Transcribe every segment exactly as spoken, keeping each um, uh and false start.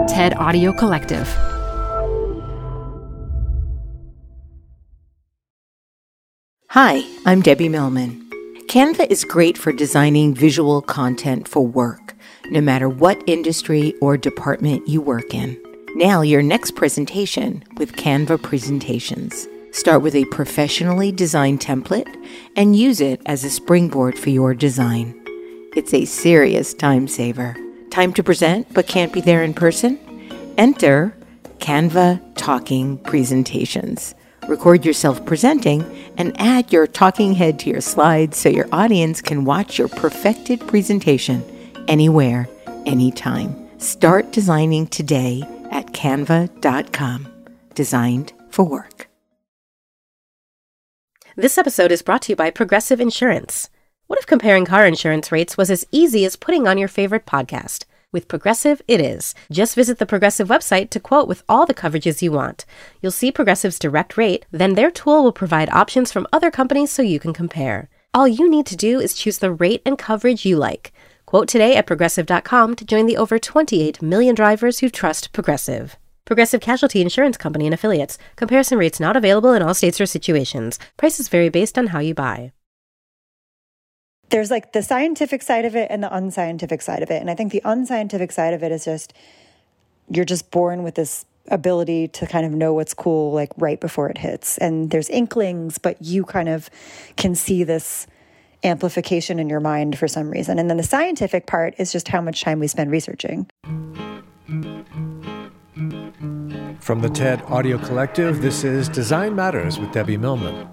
TED Audio Collective. Hi, I'm Debbie Millman. Canva is great for designing visual content for work, no matter what industry or department you work in. Nail your next presentation with Canva Presentations. Start with a professionally designed template and use it as a springboard for your design. It's a serious time saver. Time to present but can't be there in person? Enter Canva Talking Presentations. Record yourself presenting and add your talking head to your slides so your audience can watch your perfected presentation anywhere, anytime. Start designing today at canva dot com. Designed for work. This episode is brought to you by Progressive Insurance. What if comparing car insurance rates was as easy as putting on your favorite podcast? With Progressive, it is. Just visit the Progressive website to quote with all the coverages you want. You'll see Progressive's direct rate, then their tool will provide options from other companies so you can compare. All you need to do is choose the rate and coverage you like. Quote today at progressive dot com to join the over twenty-eight million drivers who trust Progressive. Progressive Casualty Insurance Company and Affiliates. Comparison rates not available in all states or situations. Prices vary based on how you buy. There's like the scientific side of it and the unscientific side of it. And I think the unscientific side of it is just, you're just born with this ability to kind of know what's cool, like right before it hits. And there's inklings, but you kind of can see this amplification in your mind for some reason. And then the scientific part is just how much time we spend researching. From the TED Audio Collective, this is Design Matters with Debbie Millman.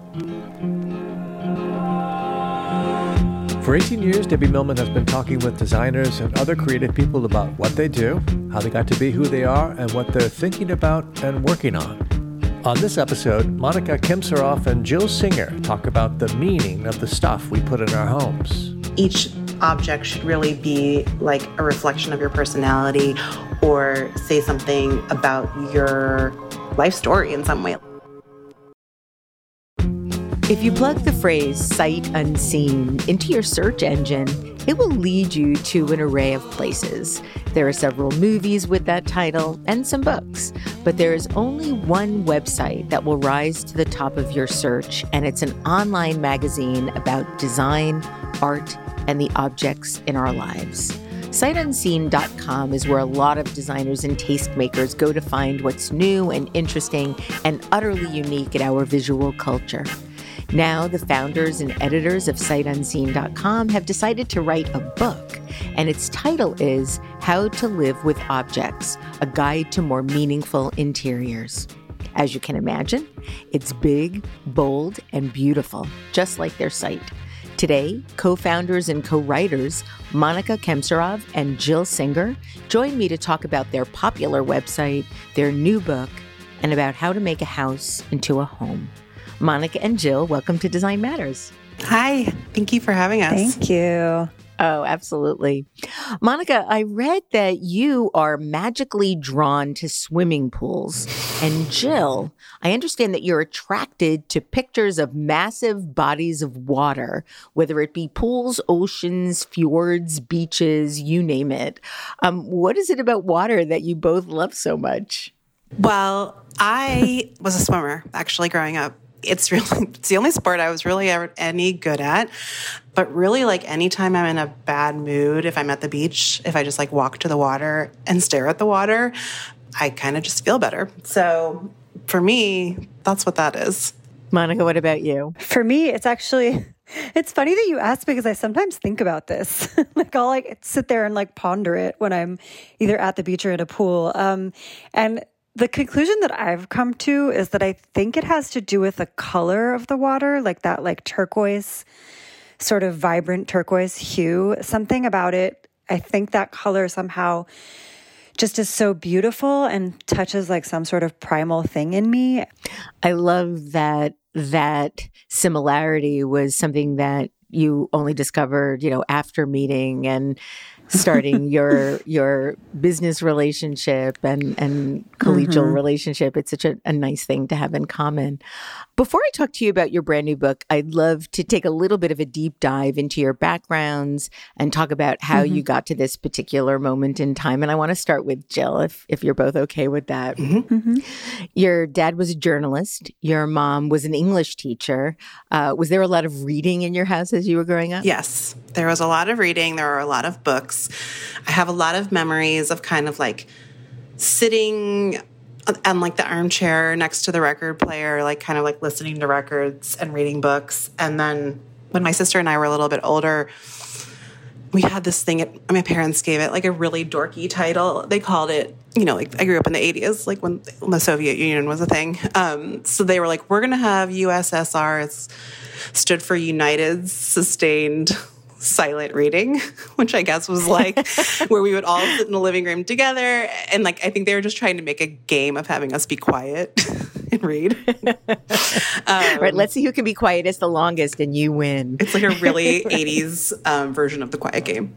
For eighteen years, Debbie Millman has been talking with designers and other creative people about what they do, how they got to be who they are, and what they're thinking about and working on. On this episode, Monica Kimsaroff and Jill Singer talk about the meaning of the stuff we put in our homes. Each object should really be like a reflection of your personality or say something about your life story in some way. If you plug the phrase sight unseen into your search engine, it will lead you to an array of places. There are several movies with that title and some books, but there is only one website that will rise to the top of your search, and it's an online magazine about design, art, and the objects in our lives. sight unseen dot com is where a lot of designers and tastemakers go to find what's new and interesting and utterly unique in our visual culture. Now, the founders and editors of sight unseen dot com have decided to write a book, and its title is How to Live with Objects, a Guide to More Meaningful Interiors. As you can imagine, it's big, bold, and beautiful, just like their site. Today, co-founders and co-writers Monica Kimsaroff and Jill Singer join me to talk about their popular website, their new book, and about how to make a house into a home. Monica and Jill, welcome to Design Matters. Hi, thank you for having us. Thank you. Oh, absolutely. Monica, I read that you are magically drawn to swimming pools. And Jill, I understand that you're attracted to pictures of massive bodies of water, whether it be pools, oceans, fjords, beaches, you name it. Um, what is it about water that you both love so much? Well, I was a swimmer, actually, growing up. It's really, it's the only sport I was really ever any good at. But really, like, anytime I'm in a bad mood, if I'm at the beach, if I just like walk to the water and stare at the water, I kind of just feel better. So for me, that's what that is. Monica, what about you? For me, it's actually, it's funny that you asked because I sometimes think about this. Like, I'll like sit there and like ponder it when I'm either at the beach or at a pool. Um, and the conclusion that I've come to is that I think it has to do with the color of the water, like that like turquoise, sort of vibrant turquoise hue. Something about it, I think that color somehow just is so beautiful and touches like some sort of primal thing in me. I love that that similarity was something that you only discovered, you know, after meeting. And starting your your business relationship and, and collegial mm-hmm. relationship. It's such a, a nice thing to have in common. Before I talk to you about your brand new book, I'd love to take a little bit of a deep dive into your backgrounds and talk about how mm-hmm. you got to this particular moment in time. And I want to start with Jill, if, if you're both okay with that. Mm-hmm. Mm-hmm. Your dad was a journalist. Your mom was an English teacher. Uh, was there a lot of reading in your house as you were growing up? Yes, there was a lot of reading. There were a lot of books. I have a lot of memories of kind of like sitting on like the armchair next to the record player, like kind of like listening to records and reading books. And then when my sister and I were a little bit older, we had this thing, at, my parents gave it like a really dorky title. They called it, you know, like I grew up in the eighties, like when, when the Soviet Union was a thing. Um, so they were like, we're going to have U S S R. It's stood for United Sustained Silent Reading, which I guess was like where we would all sit in the living room together. And like, I think they were just trying to make a game of having us be quiet and read. um, right. Let's see who can be quietest the longest and you win. It's like a really eighties um, version of the quiet game.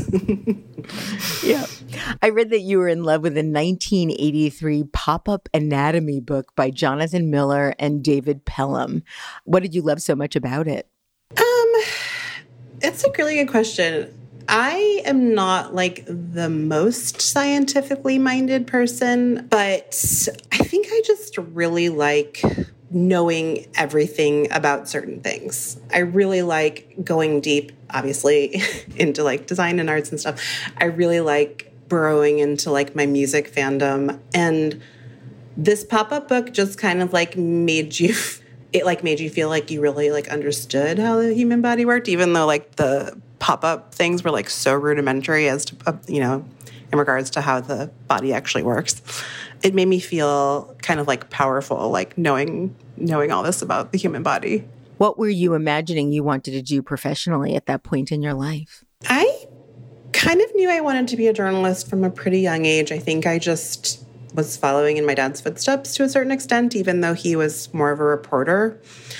Yeah. I read that you were in love with a nineteen eighty-three pop-up anatomy book by Jonathan Miller and David Pelham. What did you love so much about it? Um, it's a really good question. I am not like the most scientifically minded person, but I think I just really like knowing everything about certain things. I really like going deep, obviously, into like design and arts and stuff. I really like burrowing into like my music fandom. And this pop-up book just kind of like made you, it like made you feel like you really like understood how the human body worked, even though like the pop-up things were like so rudimentary as to, uh, you know, in regards to how the body actually works. It made me feel kind of like powerful, like knowing knowing all this about the human body. What were you imagining you wanted to do professionally at that point in your life? I kind of knew I wanted to be a journalist from a pretty young age. I think I just was following in my dad's footsteps to a certain extent, even though he was more of a reporter.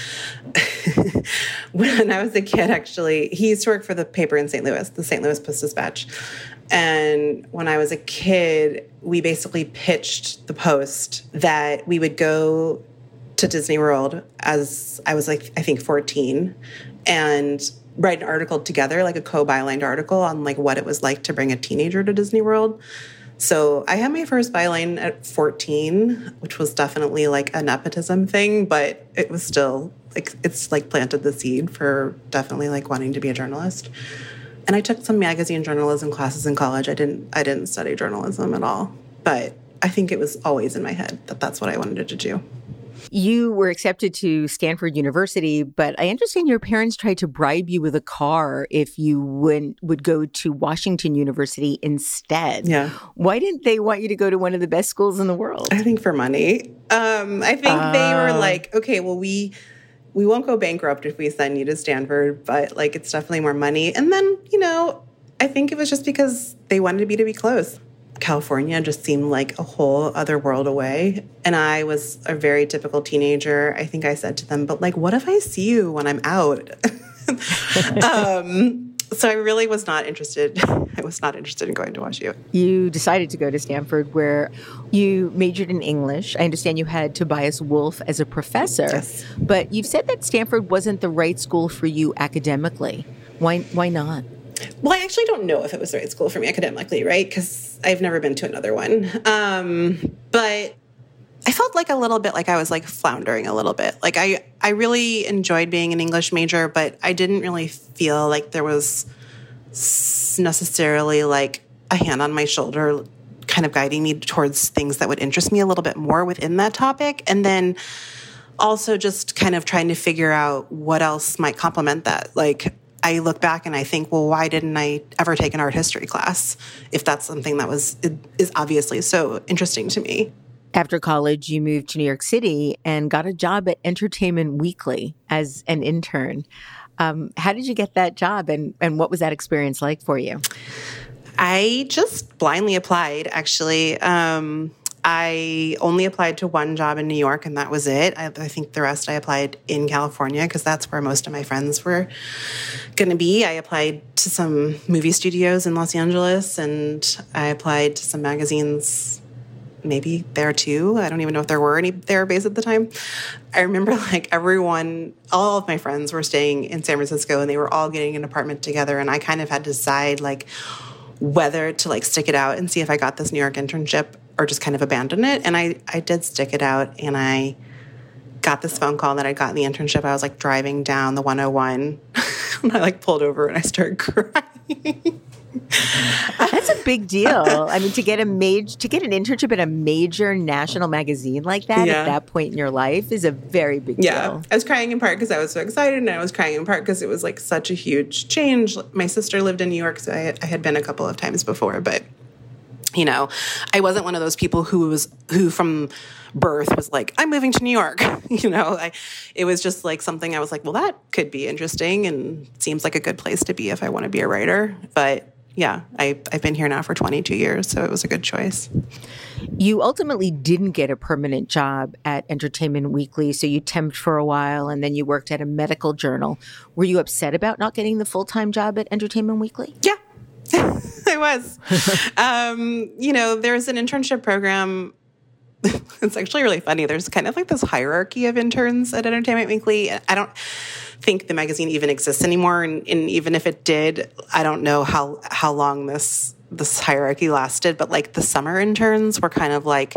When I was a kid, actually, he used to work for the paper in Saint Louis, the Saint Louis Post-Dispatch. And when I was a kid, we basically pitched the Post that we would go to Disney World as I was like, I think fourteen, and write an article together, like a co-bylined article on like what it was like to bring a teenager to Disney World. So I had my first byline at fourteen, which was definitely like a nepotism thing, but it was still like, it's like planted the seed for definitely like wanting to be a journalist. And I took some magazine journalism classes in college. I didn't, I didn't study journalism at all, but I think it was always in my head that that's what I wanted to do. You were accepted to Stanford University, but I understand your parents tried to bribe you with a car if you went, would go to Washington University instead. Yeah. Why didn't they want you to go to one of the best schools in the world? I think for money. Um, I think uh, they were like, okay, well, we we won't go bankrupt if we send you to Stanford, but like it's definitely more money. And then, you know, I think it was just because they wanted me to be close. California just seemed like a whole other world away. And I was a very typical teenager. I think I said to them, but like, what if I see you when I'm out? um, so I really was not interested. I was not interested in going to W S U. You decided to go to Stanford, where you majored in English. I understand you had Tobias Wolff as a professor. Yes. But you've said that Stanford wasn't the right school for you academically. Why, why not? Well, I actually don't know if it was the right school for me academically, right? Because I've never been to another one. Um, but I felt like a little bit like I was like floundering a little bit. Like I, I really enjoyed being an English major, but I didn't really feel like there was necessarily like a hand on my shoulder kind of guiding me towards things that would interest me a little bit more within that topic. And then also just kind of trying to figure out what else might complement that. Like, I look back and I think, well, why didn't I ever take an art history class if that's something that was is obviously so interesting to me? After college, you moved to New York City and got a job at Entertainment Weekly as an intern. Um, how did you get that job, and, and what was that experience like for you? I just blindly applied, actually. Um, I only applied to one job in New York, and that was it. I, I think the rest I applied in California because that's where most of my friends were going to be. I applied to some movie studios in Los Angeles, and I applied to some magazines maybe there too. I don't even know if there were any there based at the time. I remember like everyone, all of my friends were staying in San Francisco, and they were all getting an apartment together, and I kind of had to decide like whether to like stick it out and see if I got this New York internship or just kind of abandon it. And I, I did stick it out, and I got this phone call that I got in the internship. I was like driving down the one oh one and I like pulled over and I started crying. That's a big deal. I mean, to get a major, to get an internship at a major national magazine like that Yeah. at that point in your life is a very big Yeah. deal. I was crying in part because I was so excited, and I was crying in part because it was like such a huge change. My sister lived in New York, so I, I had been a couple of times before, but you know, I wasn't one of those people who was who from birth was like, I'm moving to New York. you know, I it was just like something I was like, well, that could be interesting and seems like a good place to be if I want to be a writer. But yeah, I, I've been here now for twenty-two years, so it was a good choice. You ultimately didn't get a permanent job at Entertainment Weekly, so you temped for a while, and then you worked at a medical journal. Were you upset about not getting the full-time job at Entertainment Weekly? Yeah. I was. um, you know, there's an internship program. It's actually really funny. There's kind of like this hierarchy of interns at Entertainment Weekly. I don't think the magazine even exists anymore. And, and even if it did, I don't know how, how long this, this hierarchy lasted. But like the summer interns were kind of like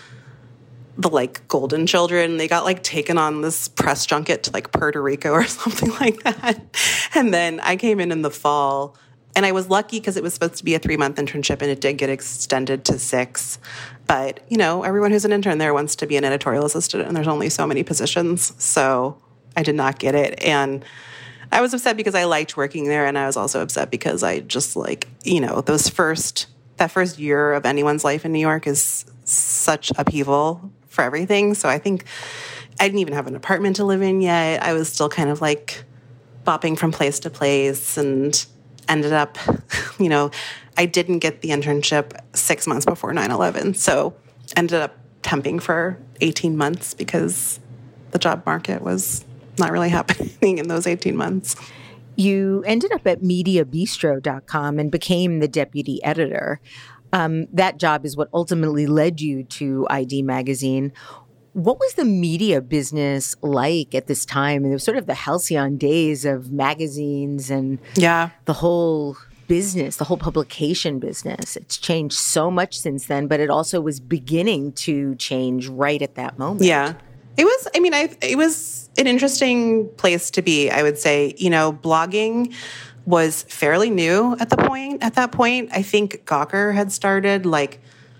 the like golden children. They got like taken on this press junket to like Puerto Rico or something like that. And then I came in in the fall. And I was lucky because it was supposed to be a three-month internship, and it did get extended to six. But, you know, everyone who's an intern there wants to be an editorial assistant, and there's only so many positions. So I did not get it. And I was upset because I liked working there, and I was also upset because I just, like, you know, those first, that first year of anyone's life in New York is such upheaval for everything. So I think I didn't even have an apartment to live in yet. I was still kind of, like, bopping from place to place, and ended up, you know, I didn't get the internship six months before nine eleven. So ended up temping for eighteen months because the job market was not really happening in those eighteen months. You ended up at media bistro dot com and became the deputy editor. Um, that job is what ultimately led you to I D Magazine. What was the media business like at this time? And it was sort of the halcyon days of magazines and Yeah. the whole business, the whole publication business. It's changed so much since then, but it also was beginning to change right at that moment. Yeah. It was, I mean, I, it was an interesting place to be, I would say. You know, blogging was fairly new at the point, at that point. I think Gawker had started like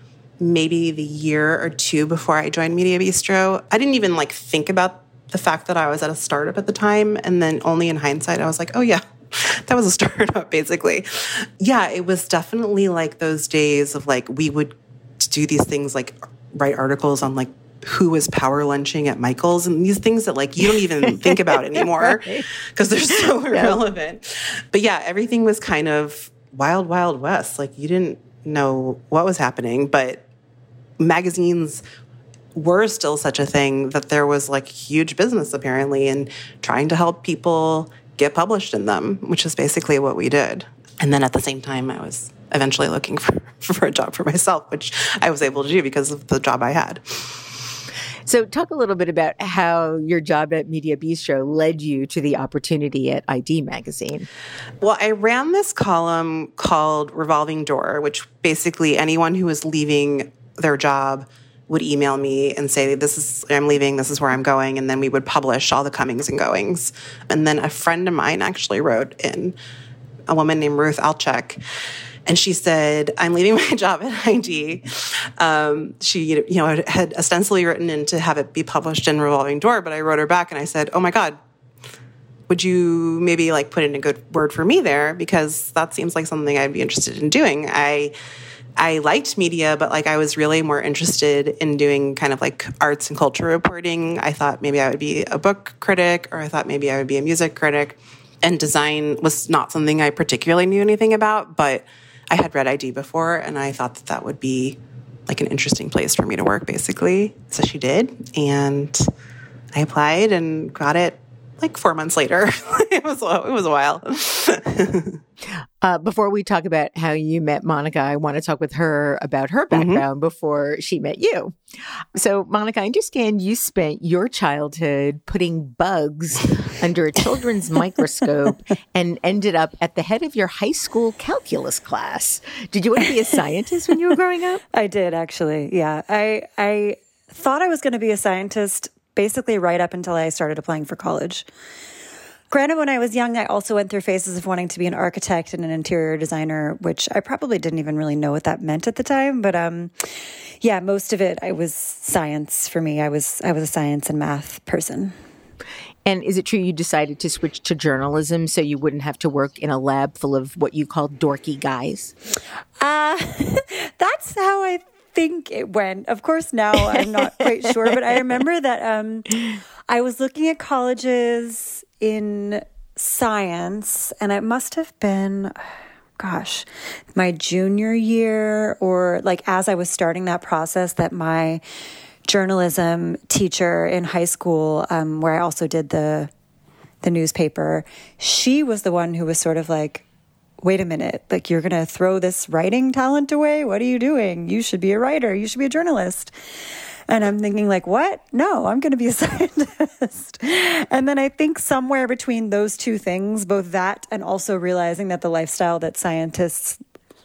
maybe the year or two before I joined Media Bistro. I didn't even like think about the fact that I was at a startup at the time. And then only in hindsight, I was like, oh yeah, that was a startup basically. Yeah, it was definitely like those days of like, we would do these things like write articles on like who was power lunching at Michael's and these things that like you don't even think about anymore because they're so irrelevant. But yeah, everything was kind of wild, wild west. Like you didn't know what was happening, but magazines were still such a thing that there was like huge business apparently in trying to help people get published in them, which is basically what we did. And then at the same time, I was eventually looking for, for a job for myself, which I was able to do because of the job I had. So talk a little bit about how your job at Media Bistro led you to the opportunity at I D Magazine. Well, I ran this column called Revolving Door, which basically anyone who was leaving their job would email me and say, this is, I'm leaving, this is where I'm going. And then we would publish all the comings and goings. And then a friend of mine actually wrote in, a woman named Ruth Alchek, and she said, I'm leaving my job at I D. Um, she, you know, had ostensibly written in to have it be published in Revolving Door, but I wrote her back and I said, oh my God, would you maybe like put in a good word for me there? Because that seems like something I'd be interested in doing. I I liked media, but like I was really more interested in doing kind of like arts and culture reporting. I thought maybe I would be a book critic, or I thought maybe I would be a music critic. And design was not something I particularly knew anything about, but I had read I D before, and I thought that that would be like an interesting place for me to work, basically. So she did. And I applied and got it like four months later. it was it was a while. uh, before we talk about how you met Monica, I want to talk with her about her background mm-hmm. before she met you. So, Monica, I understand you spent your childhood putting bugs under a children's microscope and ended up at the head of your high school calculus class. Did you want to be a scientist when you were growing up? I did, actually. Yeah. I I thought I was going to be a scientist basically right up until I started applying for college. Granted, when I was young, I also went through phases of wanting to be an architect and an interior designer, which I probably didn't even really know what that meant at the time. But um, yeah, most of it, I was science for me. I was I was a science and math person. And is it true you decided to switch to journalism so you wouldn't have to work in a lab full of what you call dorky guys? Uh, that's how I think it went. Of course, now I'm not quite sure, but I remember that um, I was looking at colleges in science, and it must have been, gosh, my junior year, or like as I was starting that process, that my journalism teacher in high school, um, where I also did the the newspaper, she was the one who was sort of like, wait a minute, like you're going to throw this writing talent away? What are you doing? You should be a writer. You should be a journalist. And I'm thinking like, what? No, I'm going to be a scientist. And then I think somewhere between those two things, both that and also realizing that the lifestyle that scientists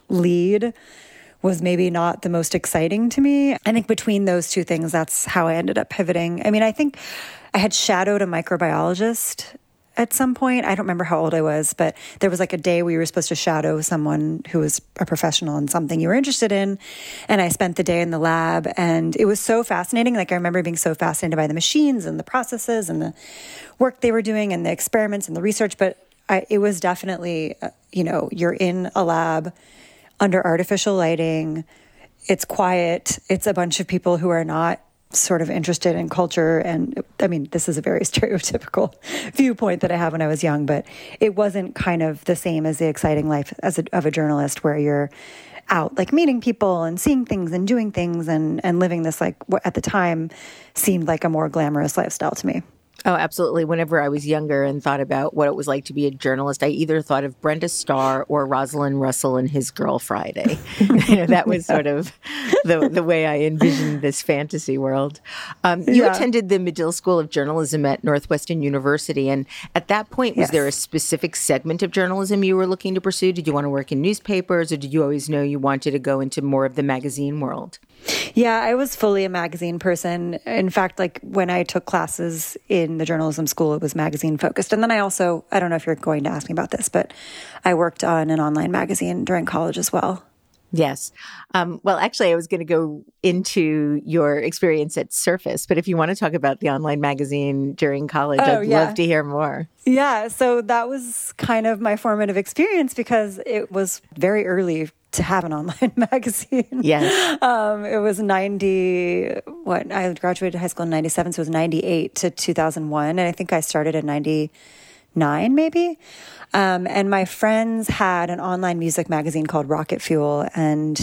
lead was maybe not the most exciting to me. I think between those two things, that's how I ended up pivoting. I mean, I think I had shadowed a microbiologist at some point. I don't remember how old I was, but there was like a day we were supposed to shadow someone who was a professional in something you were interested in. And I spent the day in the lab, and it was so fascinating. Like I remember being so fascinated by the machines and the processes and the work they were doing and the experiments and the research. But I, it was definitely, uh, you know, you're in a lab under artificial lighting. It's quiet. It's a bunch of people who are not sort of interested in culture. And I mean, this is a very stereotypical viewpoint that I have when I was young, but it wasn't kind of the same as the exciting life as a, of a journalist, where you're out like meeting people and seeing things and doing things and, and living this, like what at the time seemed like a more glamorous lifestyle to me. Oh, absolutely. Whenever I was younger and thought about what it was like to be a journalist, I either thought of Brenda Starr or Rosalind Russell and His Girl Friday. You know, that was sort of the the way I envisioned this fantasy world. Um, you yeah. attended the Medill School of Journalism at Northwestern University. And at that point, was yes. there a specific segment of journalism you were looking to pursue? Did you want to work in newspapers, or did you always know you wanted to go into more of the magazine world? Yeah, I was fully a magazine person. In fact, like when I took classes in the journalism school, it was magazine focused. And then I also, I don't know if you're going to ask me about this, but I worked on an online magazine during college as well. Yes. Um, well, actually, I was going to go into your experience at Surface, but if you want to talk about the online magazine during college, oh, I'd yeah. love to hear more. Yeah. So that was kind of my formative experience, because it was very early to have an online magazine. Yes. Um, it was ninety, what, I graduated high school in ninety-seven, so it was ninety-eight to two thousand one. And I think I started in ninety-nine, maybe. Um, and my friends had an online music magazine called Rocket Fuel, and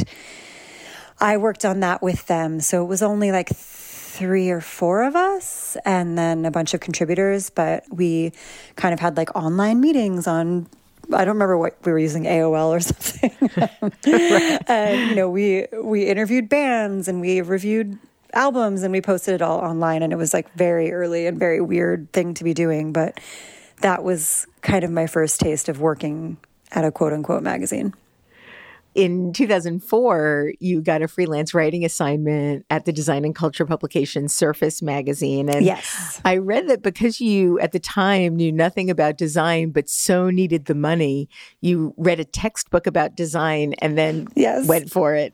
I worked on that with them. So it was only like three or four of us and then a bunch of contributors, but we kind of had like online meetings on, I don't remember what we were using, A O L or something. Right. And, you know, we, we interviewed bands and we reviewed albums and we posted it all online. And it was like very early and very weird thing to be doing. But that was kind of my first taste of working at a quote unquote magazine. In two thousand four, you got a freelance writing assignment at the design and culture publication Surface magazine. And yes. I read that because you, at the time, knew nothing about design, but so needed the money, you read a textbook about design and then yes. went for it.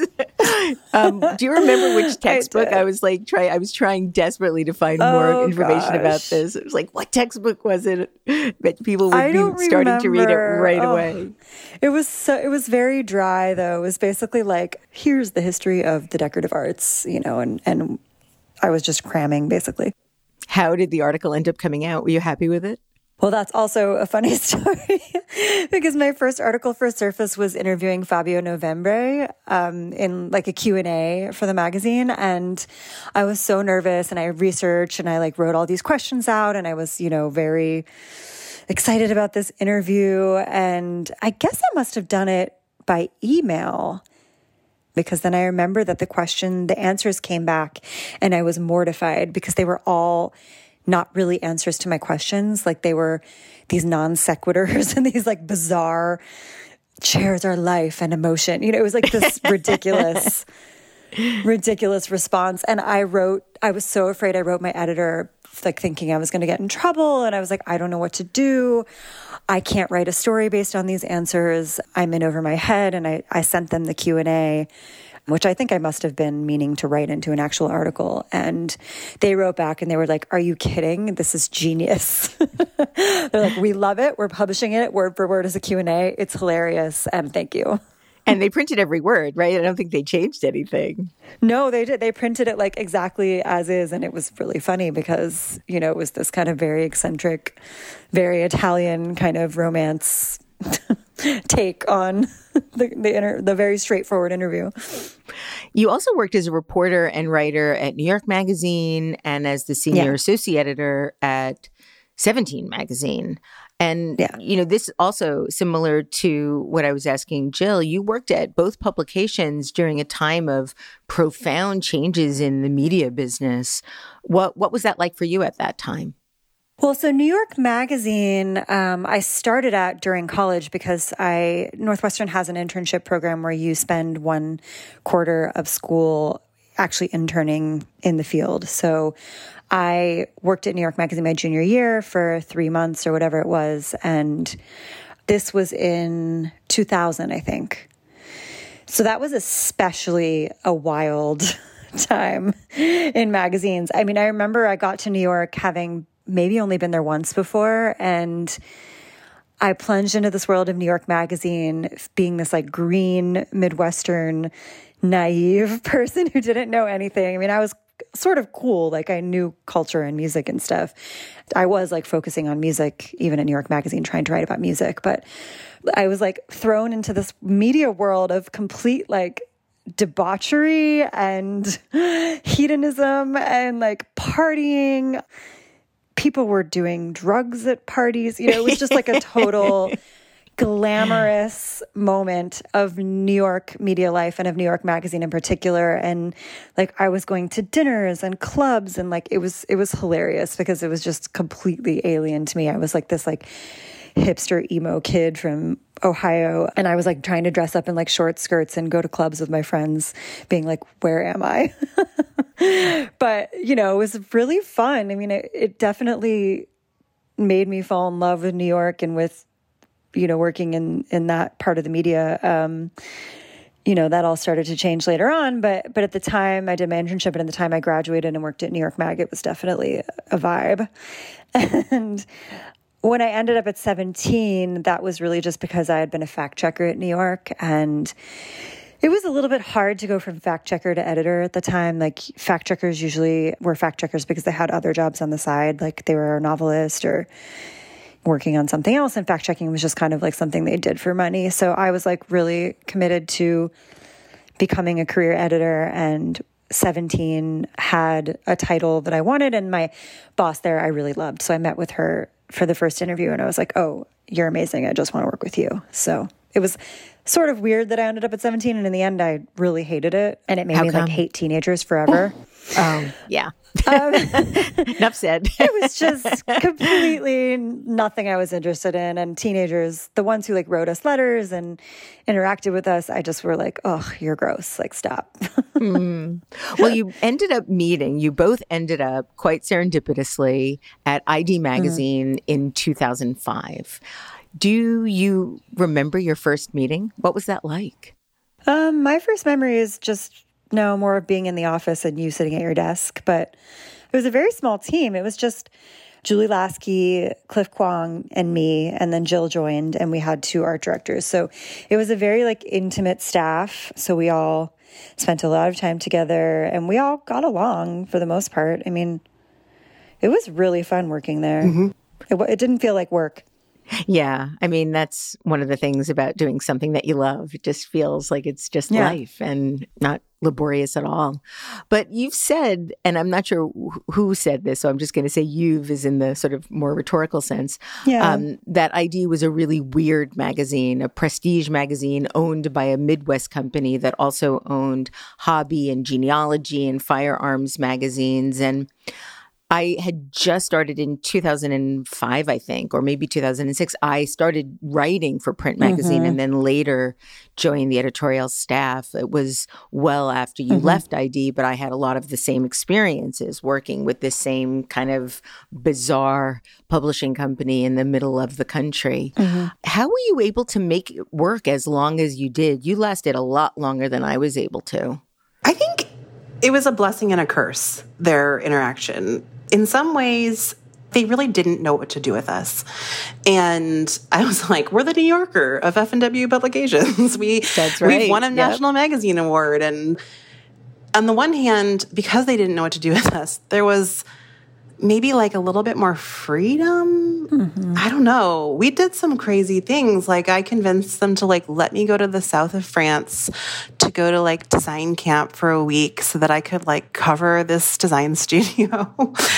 um, do you remember which textbook? I, I was like, try. I was trying desperately to find oh, more information gosh. about this. It was like, what textbook was it? But people would be starting remember. to read it right oh. away. It was so, it was very dry, though. It was basically like, here's the history of the decorative arts, you know, and, and I was just cramming, basically. How did the article end up coming out? Were you happy with it? Well, that's also a funny story because my first article for Surface was interviewing Fabio Novembre um, in like a Q and A for the magazine. And I was so nervous and I researched and I like wrote all these questions out and I was, you know, very excited about this interview. And I guess I must have done it by email because then I remember that the question, the answers came back and I was mortified because they were all not really answers to my questions. Like they were these non sequiturs and these like bizarre chairs are life and emotion. You know, it was like this ridiculous, ridiculous response. And I wrote, I was so afraid. I wrote my editor like thinking I was going to get in trouble. And I was like, I don't know what to do. I can't write a story based on these answers. I'm in over my head. And I, I sent them the Q and A, which I think I must have been meaning to write into an actual article. And they wrote back and they were like, are you kidding? This is genius. They're like, we love it. We're publishing it word for word as a Q and A. It's hilarious. And thank you. And they printed every word, right? I don't think they changed anything. No, they did. They printed it like exactly as is. And it was really funny because, you know, it was this kind of very eccentric, very Italian kind of romance take on the the, inter- the very straightforward interview. You also worked as a reporter and writer at New York Magazine and as the senior yeah. associate editor at Seventeen Magazine. And, yeah. you know, this also similar to what I was asking Jill, you worked at both publications during a time of profound changes in the media business. What what was that like for you at that time? Well, so New York Magazine, um, I started at during college because I Northwestern has an internship program where you spend one quarter of school actually interning in the field. So I worked at New York Magazine my junior year for three months or whatever it was. And this was in two thousand, I think. So that was especially a wild time in magazines. I mean, I remember I got to New York having maybe only been there once before. And I plunged into this world of New York Magazine being this like green Midwestern naive person who didn't know anything. I mean, I was sort of cool. Like I knew culture and music and stuff. I was like focusing on music, even at New York Magazine, trying to write about music. But I was like thrown into this media world of complete like debauchery and hedonism and like partying. People were doing drugs at parties. You know, it was just like a total glamorous moment of New York media life and of New York Magazine in particular. And like I was going to dinners and clubs and like it was it was hilarious because it was just completely alien to me. I was like this like hipster emo kid from Ohio. And I was like trying to dress up in like short skirts and go to clubs with my friends being like, where am I? But, you know, it was really fun. I mean, it, it definitely made me fall in love with New York and with, you know, working in, in that part of the media. Um, you know, that all started to change later on. But, but at the time I did my internship and at the time I graduated and worked at New York Mag, it was definitely a vibe. And when I ended up at Seventeen, that was really just because I had been a fact checker at New York. And it was a little bit hard to go from fact checker to editor at the time. Like fact checkers usually were fact checkers because they had other jobs on the side. Like they were a novelist or working on something else. And fact checking was just kind of like something they did for money. So I was like really committed to becoming a career editor, and Seventeen had a title that I wanted. And my boss there, I really loved. So I met with her for the first interview and I was like, oh, you're amazing. I just want to work with you. So it was sort of weird that I ended up at Seventeen. And in the end, I really hated it. And it made How me come? like hate teenagers forever. Oh, yeah. Um, Enough said. It was just completely nothing I was interested in. And teenagers, the ones who like wrote us letters and interacted with us, I just were like, oh, you're gross. Like, stop. mm. Well, you ended up meeting, you both ended up quite serendipitously at I D Magazine mm. in two thousand five. Do you remember your first meeting? What was that like? Um, my first memory is just no more of being in the office and you sitting at your desk, but it was a very small team. It was just Julie Lasky, Cliff Kwong, and me, and then Jill joined, and we had two art directors. So it was a very like intimate staff. So we all spent a lot of time together, and we all got along for the most part. I mean, it was really fun working there. Mm-hmm. It, it didn't feel like work. Yeah. I mean, that's one of the things about doing something that you love. It just feels like it's just Yeah. life and not laborious at all. But you've said, and I'm not sure wh- who said this, so I'm just going to say you've is in the sort of more rhetorical sense, Yeah. um, that I D was a really weird magazine, a prestige magazine owned by a Midwest company that also owned hobby and genealogy and firearms magazines. And I had just started in two thousand five, I think, or maybe two thousand six. I started writing for print magazine Mm-hmm. and then later joined the editorial staff. It was well after you Mm-hmm. left I D, but I had a lot of the same experiences working with this same kind of bizarre publishing company in the middle of the country. Mm-hmm. How were you able to make it work as long as you did? You lasted a lot longer than I was able to. I think it was a blessing and a curse, their interaction. In some ways, they really didn't know what to do with us. And I was like, we're the New Yorker of F and W Publications. We, That's right. We've won a Yep. National Magazine Award. And on the one hand, because they didn't know what to do with us, there was maybe like a little bit more freedom. Mm-hmm. I don't know. We did some crazy things. Like I convinced them to like let me go to the south of France to go to like design camp for a week so that I could like cover this design studio.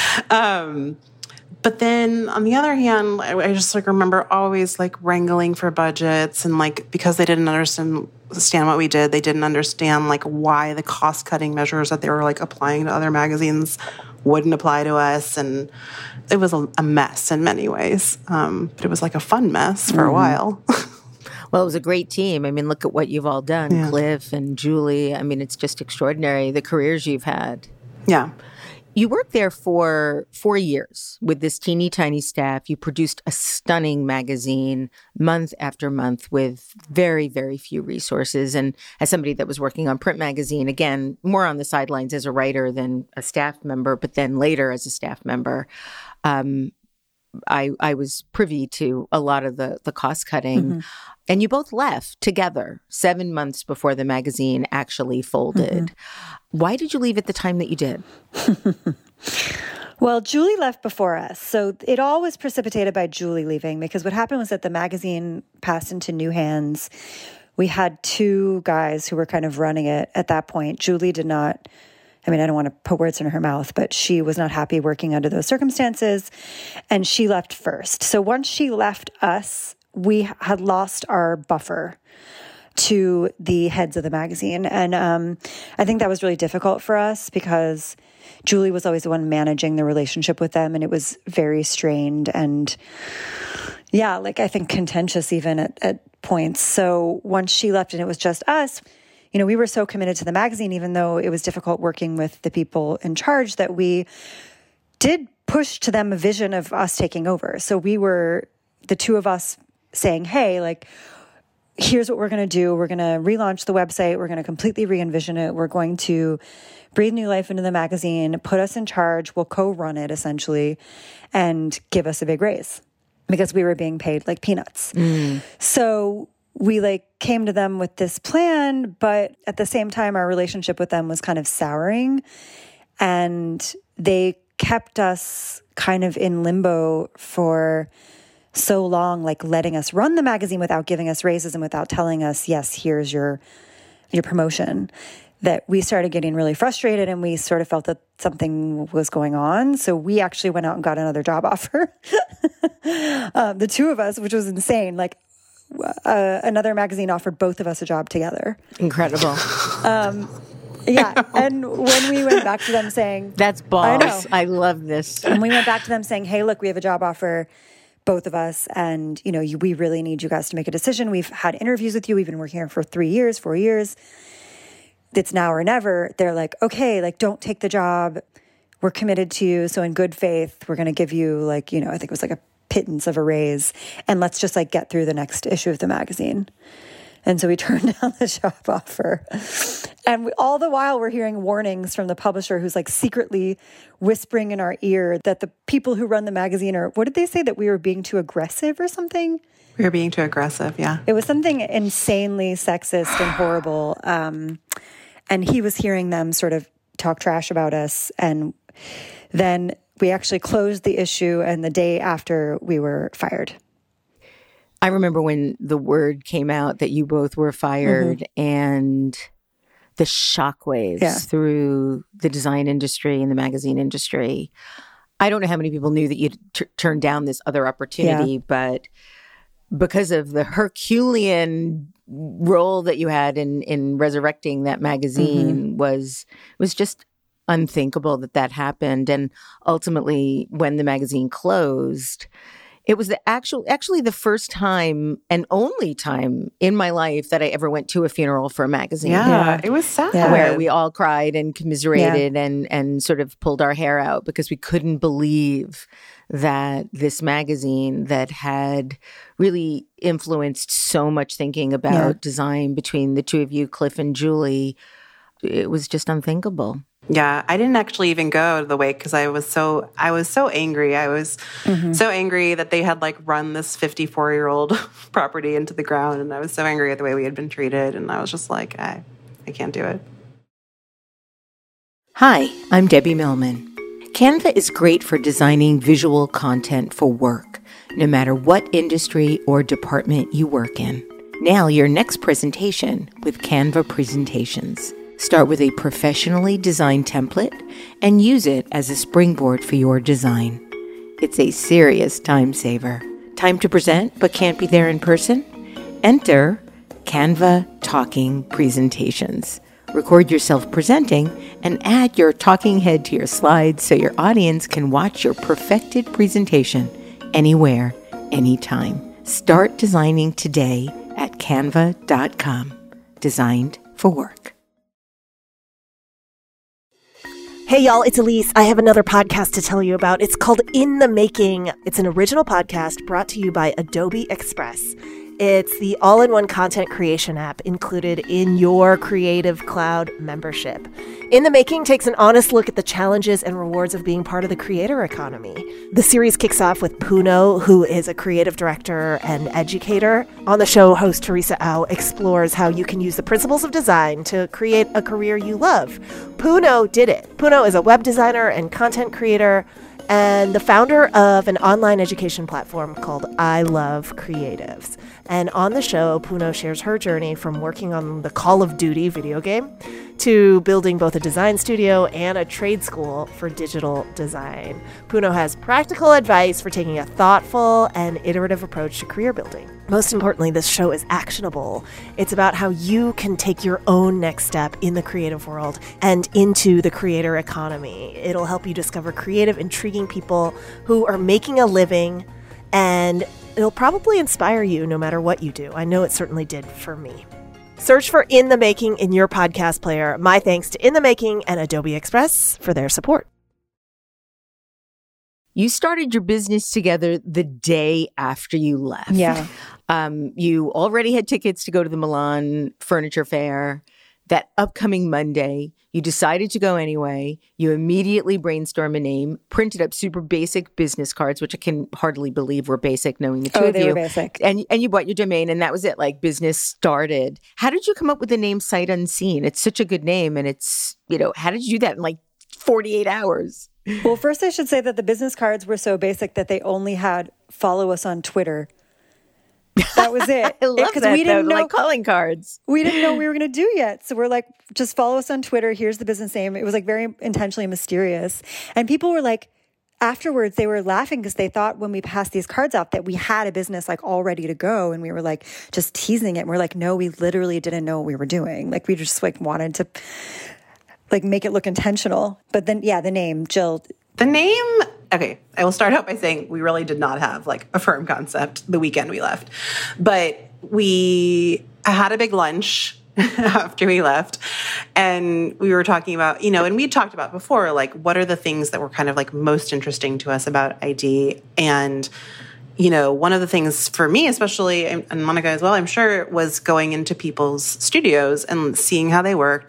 um, but then on the other hand, I, I just like remember always like wrangling for budgets and like because they didn't understand understand what we did, they didn't understand like why the cost cutting measures that they were like applying to other magazines wouldn't apply to us. And it was a, a mess in many ways. Um, but it was like a fun mess for Mm-hmm. a while. Well, it was a great team. I mean, look at what you've all done, Yeah. Cliff and Julie. I mean, it's just extraordinary, the careers you've had. Yeah. You worked there for four years with this teeny tiny staff. You produced a stunning magazine month after month with very, very few resources. And as somebody that was working on print magazine, again, more on the sidelines as a writer than a staff member, but then later as a staff member, um, I, I was privy to a lot of the, the cost cutting. Mm-hmm. And you both left together seven months before the magazine actually folded. Mm-hmm. Why did you leave at the time that you did? Well, Julie left before us. So it all was precipitated by Julie leaving because what happened was that the magazine passed into new hands. We had two guys who were kind of running it at that point. Julie did not, I mean, I don't want to put words in her mouth, but she was not happy working under those circumstances. And she left first. So once she left us, we had lost our buffer to the heads of the magazine. And um, I think that was really difficult for us because Julie was always the one managing the relationship with them. And it was very strained and, yeah, like I think contentious even at, at points. So once she left and it was just us, you know, we were so committed to the magazine, even though it was difficult working with the people in charge, that we did push to them a vision of us taking over. So we were, the two of us saying, hey, like, here's what we're going to do. We're going to relaunch the website. We're going to completely re-envision it. We're going to breathe new life into the magazine, put us in charge. We'll co-run it essentially and give us a big raise because we were being paid like peanuts. Mm. So we like came to them with this plan, but at the same time, our relationship with them was kind of souring and they kept us kind of in limbo for so long, like letting us run the magazine without giving us raises and without telling us, yes, here's your your promotion, that we started getting really frustrated and we sort of felt that something was going on. So we actually went out and got another job offer. um, the two of us, which was insane. Like uh, another magazine offered both of us a job together. Incredible. Um, yeah. And when we went back to them saying... That's balls. I know. I love this. And we went back to them saying, hey, look, we have a job offer, both of us, and, you know, you, we really need you guys to make a decision. We've had interviews with you. We've been working here for three years, four years. It's now or never. They're like, okay, like, don't take the job. We're committed to you. So in good faith, we're going to give you like, you know, I think it was like a pittance of a raise. And let's just like get through the next issue of the magazine. And so we turned down the job offer. And we, all the while we're hearing warnings from the publisher who's like secretly whispering in our ear that the people who run the magazine are, what did they say, that we were being too aggressive or something? We were being too aggressive, yeah. It was something insanely sexist and horrible. Um, and he was hearing them sort of talk trash about us. And then we actually closed the issue and the day after we were fired. I remember when the word came out that you both were fired mm-hmm. and the shockwaves yeah. through the design industry and the magazine industry. I don't know how many people knew that you'd t- turned down this other opportunity, yeah. but because of the Herculean role that you had in, in resurrecting that magazine mm-hmm. was was just unthinkable that that happened. And ultimately, when the magazine closed, it was the actual, actually the first time and only time in my life that I ever went to a funeral for a magazine. Yeah, yeah. It was sad. Yeah. Where we all cried and commiserated yeah. and, and sort of pulled our hair out because we couldn't believe that this magazine that had really influenced so much thinking about yeah. design between the two of you, Cliff and Julie, it was just unthinkable. Yeah, I didn't actually even go to the wake because I was so I was so angry. I was mm-hmm. so angry that they had like run this fifty-four-year-old property into the ground, and I was so angry at the way we had been treated, and I was just like, I, I can't do it. Hi, I'm Debbie Millman. Canva is great for designing visual content for work, no matter what industry or department you work in. Now your next presentation with Canva Presentations. Start with a professionally designed template and use it as a springboard for your design. It's a serious time saver. Time to present but can't be there in person? Enter Canva Talking Presentations. Record yourself presenting and add your talking head to your slides so your audience can watch your perfected presentation anywhere, anytime. Start designing today at canva dot com. Designed for work. Hey, y'all, it's Elise. I have another podcast to tell you about. It's called In the Making. It's an original podcast brought to you by Adobe Express. It's the all-in-one content creation app included in your Creative Cloud membership. In the Making takes an honest look at the challenges and rewards of being part of the creator economy. The series kicks off with Puno, who is a creative director and educator. On the show, host Teresa Au explores how you can use the principles of design to create a career you love. Puno did it. Puno is a web designer and content creator and the founder of an online education platform called I Love Creatives. And on the show, Puno shares her journey from working on the Call of Duty video game to building both a design studio and a trade school for digital design. Puno has practical advice for taking a thoughtful and iterative approach to career building. Most importantly, this show is actionable. It's about how you can take your own next step in the creative world and into the creator economy. It'll help you discover creative, intriguing people who are making a living, and it'll probably inspire you no matter what you do. I know it certainly did for me. Search for In the Making in your podcast player. My thanks to In the Making and Adobe Express for their support. You started your business together the day after you left. Yeah. Um, you already had tickets to go to the Milan Furniture Fair. That upcoming Monday, you decided to go anyway. You immediately brainstormed a name, printed up super basic business cards, which I can hardly believe were basic, knowing the two oh, of they you. Were basic. And and you bought your domain, and that was it. Like, business started. How did you come up with the name Sight Unseen? It's such a good name, and it's, you know, how did you do that in like forty-eight hours? Well, first I should say that the business cards were so basic that they only had follow us on Twitter. That was it. I love that, we didn't though, know, like calling cards. We didn't know what we were going to do yet. So we're like, just follow us on Twitter. Here's the business name. It was like very intentionally mysterious. And people were like, afterwards, they were laughing because they thought when we passed these cards out that we had a business like all ready to go. And we were like just teasing it. And we're like, no, we literally didn't know what we were doing. Like we just like wanted to like make it look intentional. But then, yeah, the name, Jill. The name, okay, I will start out by saying we really did not have like a firm concept the weekend we left. But we had a big lunch after we left, and we were talking about, you know, and we talked about before, like, what are the things that were kind of like most interesting to us about I D? And, you know, one of the things for me, especially, and Monica as well, I'm sure, was going into people's studios and seeing how they worked,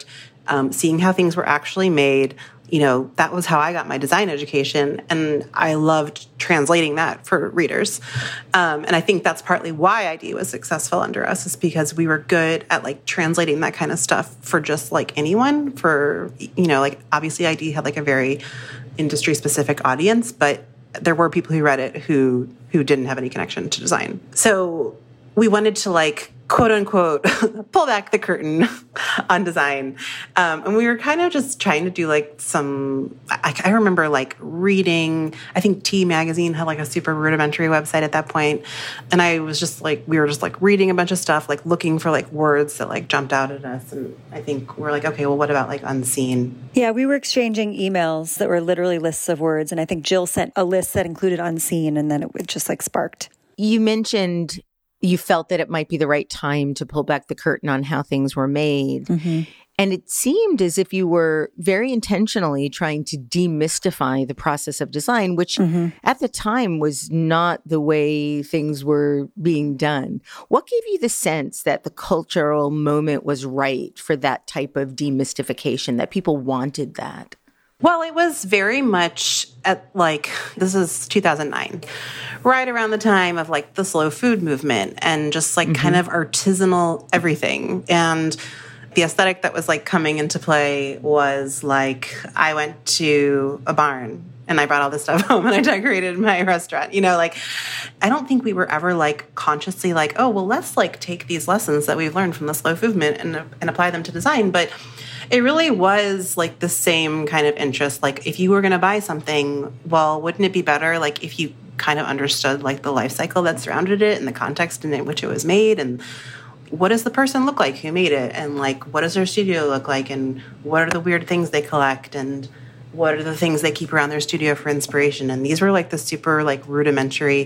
um, seeing how things were actually made. You know, that was how I got my design education, and I loved translating that for readers. Um, and I think that's partly why I D was successful under us, is because we were good at like translating that kind of stuff for just like anyone. For, you know, like obviously I D had like a very industry specific audience, but there were people who read it who who didn't have any connection to design. So we wanted to like quote unquote pull back the curtain on design. Um, and we were kind of just trying to do like some, I, I remember like reading, I think T Magazine had like a super rudimentary website at that point. And I was just like, we were just like reading a bunch of stuff, like looking for like words that like jumped out at us. And I think we're like, okay, well, what about like unseen? Yeah, we were exchanging emails that were literally lists of words. And I think Jill sent a list that included unseen, and then it would just like sparked. You mentioned you felt that it might be the right time to pull back the curtain on how things were made. Mm-hmm. And it seemed as if you were very intentionally trying to demystify the process of design, which mm-hmm. at the time was not the way things were being done. What gave you the sense that the cultural moment was right for that type of demystification, that people wanted that? Well, it was very much at like, this is two thousand nine, right around the time of like the slow food movement and just like mm-hmm. kind of artisanal everything. And the aesthetic that was like coming into play was like, I went to a barn and I brought all this stuff home and I decorated my restaurant. You know, like, I don't think we were ever like consciously like, oh, well, let's like take these lessons that we've learned from the slow food movement and, and apply them to design. But it really was like the same kind of interest. Like if you were going to buy something, well, wouldn't it be better like if you kind of understood like the life cycle that surrounded it and the context in which it was made, and what does the person look like who made it, and like what does their studio look like, and what are the weird things they collect, and what are the things they keep around their studio for inspiration. And these were like the super like rudimentary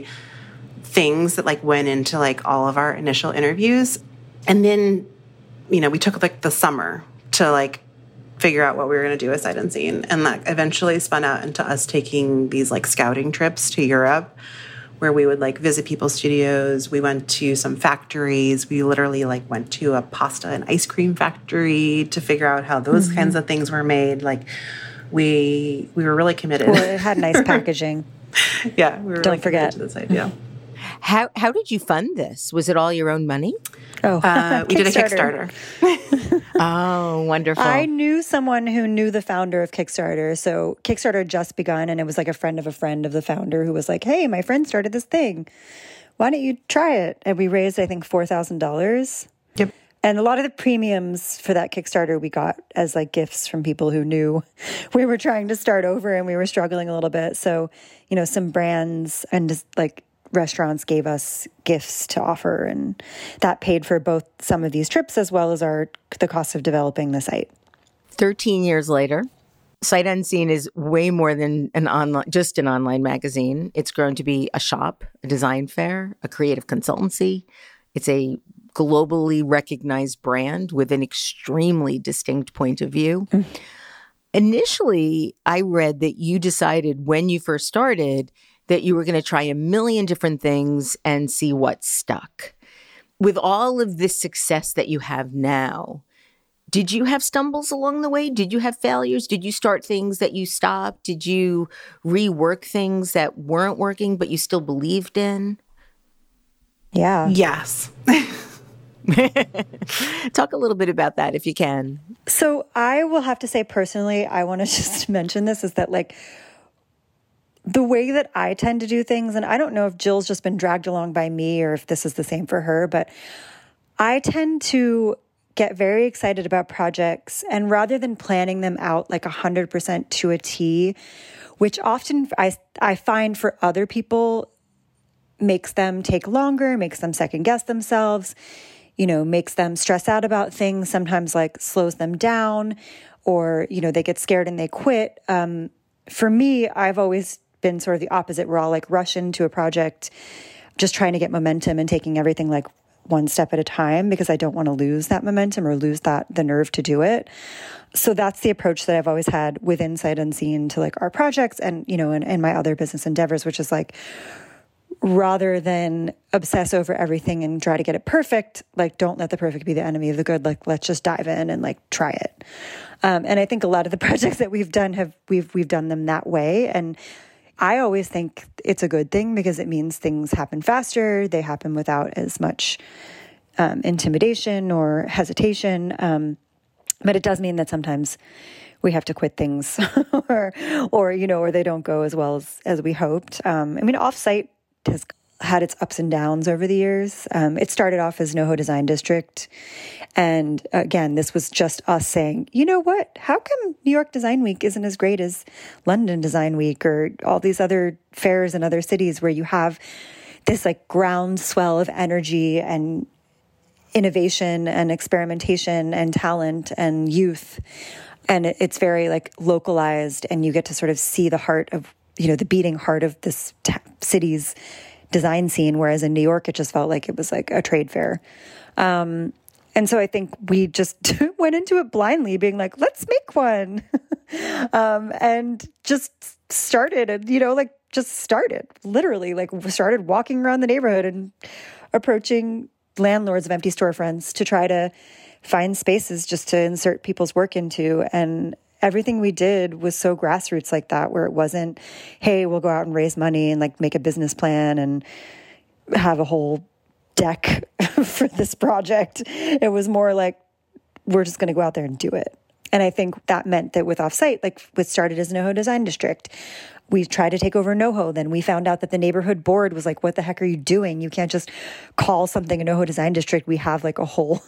things that like went into like all of our initial interviews. And then, you know, we took like the summer to like figure out what we were going to do with Sight Unseen. And that eventually spun out into us taking these like scouting trips to Europe, where we would like visit people's studios. We went to some factories. We literally like went to a pasta and ice cream factory to figure out how those mm-hmm. kinds of things were made. Like we we were really committed. Well, it had nice packaging. Yeah, we were Don't really forget to this idea. How how did you fund this? Was it all your own money? Oh, uh, we did a Kickstarter. Oh, wonderful. I knew someone who knew the founder of Kickstarter. So Kickstarter had just begun, and it was like a friend of a friend of the founder who was like, hey, my friend started this thing. Why don't you try it? And we raised, I think, four thousand dollars. Yep. And a lot of the premiums for that Kickstarter we got as like gifts from people who knew we were trying to start over and we were struggling a little bit. So, you know, some brands and just like restaurants gave us gifts to offer, and that paid for both some of these trips as well as our the cost of developing the site. Thirteen years later, Sight Unseen is way more than an online, just an online magazine. It's grown to be a shop, a design fair, a creative consultancy. It's a globally recognized brand with an extremely distinct point of view. Mm. Initially, I read that you decided when you first started that you were going to try a million different things and see what stuck. With all of this success that you have now, did you have stumbles along the way? Did you have failures? Did you start things that you stopped? Did you rework things that weren't working but you still believed in? Yeah. Yes. Talk a little bit about that if you can. So I will have to say personally, I want to just mention this, is that like the way that I tend to do things, and I don't know if Jill's just been dragged along by me or if this is the same for her, but I tend to get very excited about projects, and rather than planning them out like one hundred percent to a T, which often I, I find for other people makes them take longer, makes them second guess themselves, you know, makes them stress out about things, sometimes like slows them down, or, you know, they get scared and they quit. Um, for me, I've always been sort of the opposite, where I'll like rush into a project just trying to get momentum and taking everything like one step at a time, because I don't want to lose that momentum or lose that the nerve to do it. So that's the approach that I've always had within Sight Unseen to like our projects and, you know, and, and my other business endeavors, which is like rather than obsess over everything and try to get it perfect. Like, don't let the perfect be the enemy of the good. Like, let's just dive in and like try it. Um, and I think a lot of the projects that we've done have we've we've done them that way. And I always think it's a good thing because it means things happen faster. They happen without as much um, intimidation or hesitation. Um, but it does mean that sometimes we have to quit things or, or, you know, or they don't go as well as, as we hoped. Um, I mean, Offsite has had its ups and downs over the years. Um, it started off as NoHo Design District. And again, this was just us saying, you know what, how come New York Design Week isn't as great as London Design Week or all these other fairs in other cities where you have this like groundswell of energy and innovation and experimentation and talent and youth. And it's very like localized, and you get to sort of see the heart of, you know, the beating heart of this t- city's design scene. Whereas in New York, it just felt like it was like a trade fair. Um, and so I think we just went into it blindly being like, let's make one. um, and just started and, you know, like just started literally like started walking around the neighborhood and approaching landlords of empty storefronts to try to find spaces just to insert people's work into. And everything we did was so grassroots like that, where it wasn't, hey, we'll go out and raise money and like make a business plan and have a whole deck for this project. It was more like, we're just going to go out there and do it. And I think that meant that with Offsite, like what started as NoHo Design District, we tried to take over NoHo. Then we found out that the neighborhood board was like, what the heck are you doing? You can't just call something a NoHo Design District. We have like a whole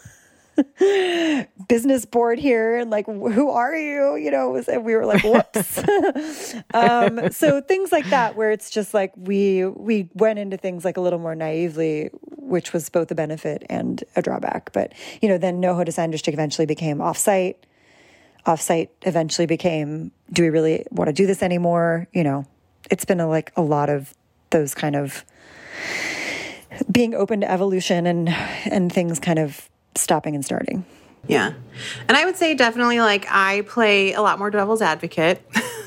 business board here. And like, who are you? You know, it was, and we were like, whoops. um, so things like that, where it's just like, we, we went into things like a little more naively, which was both a benefit and a drawback. But, you know, then NoHo Design District eventually became Offsite. Offsite eventually became, do we really want to do this anymore? You know, it's been a, like a lot of those kind of being open to evolution and, and things kind of stopping and starting. Yeah. And I would say definitely like I play a lot more devil's advocate.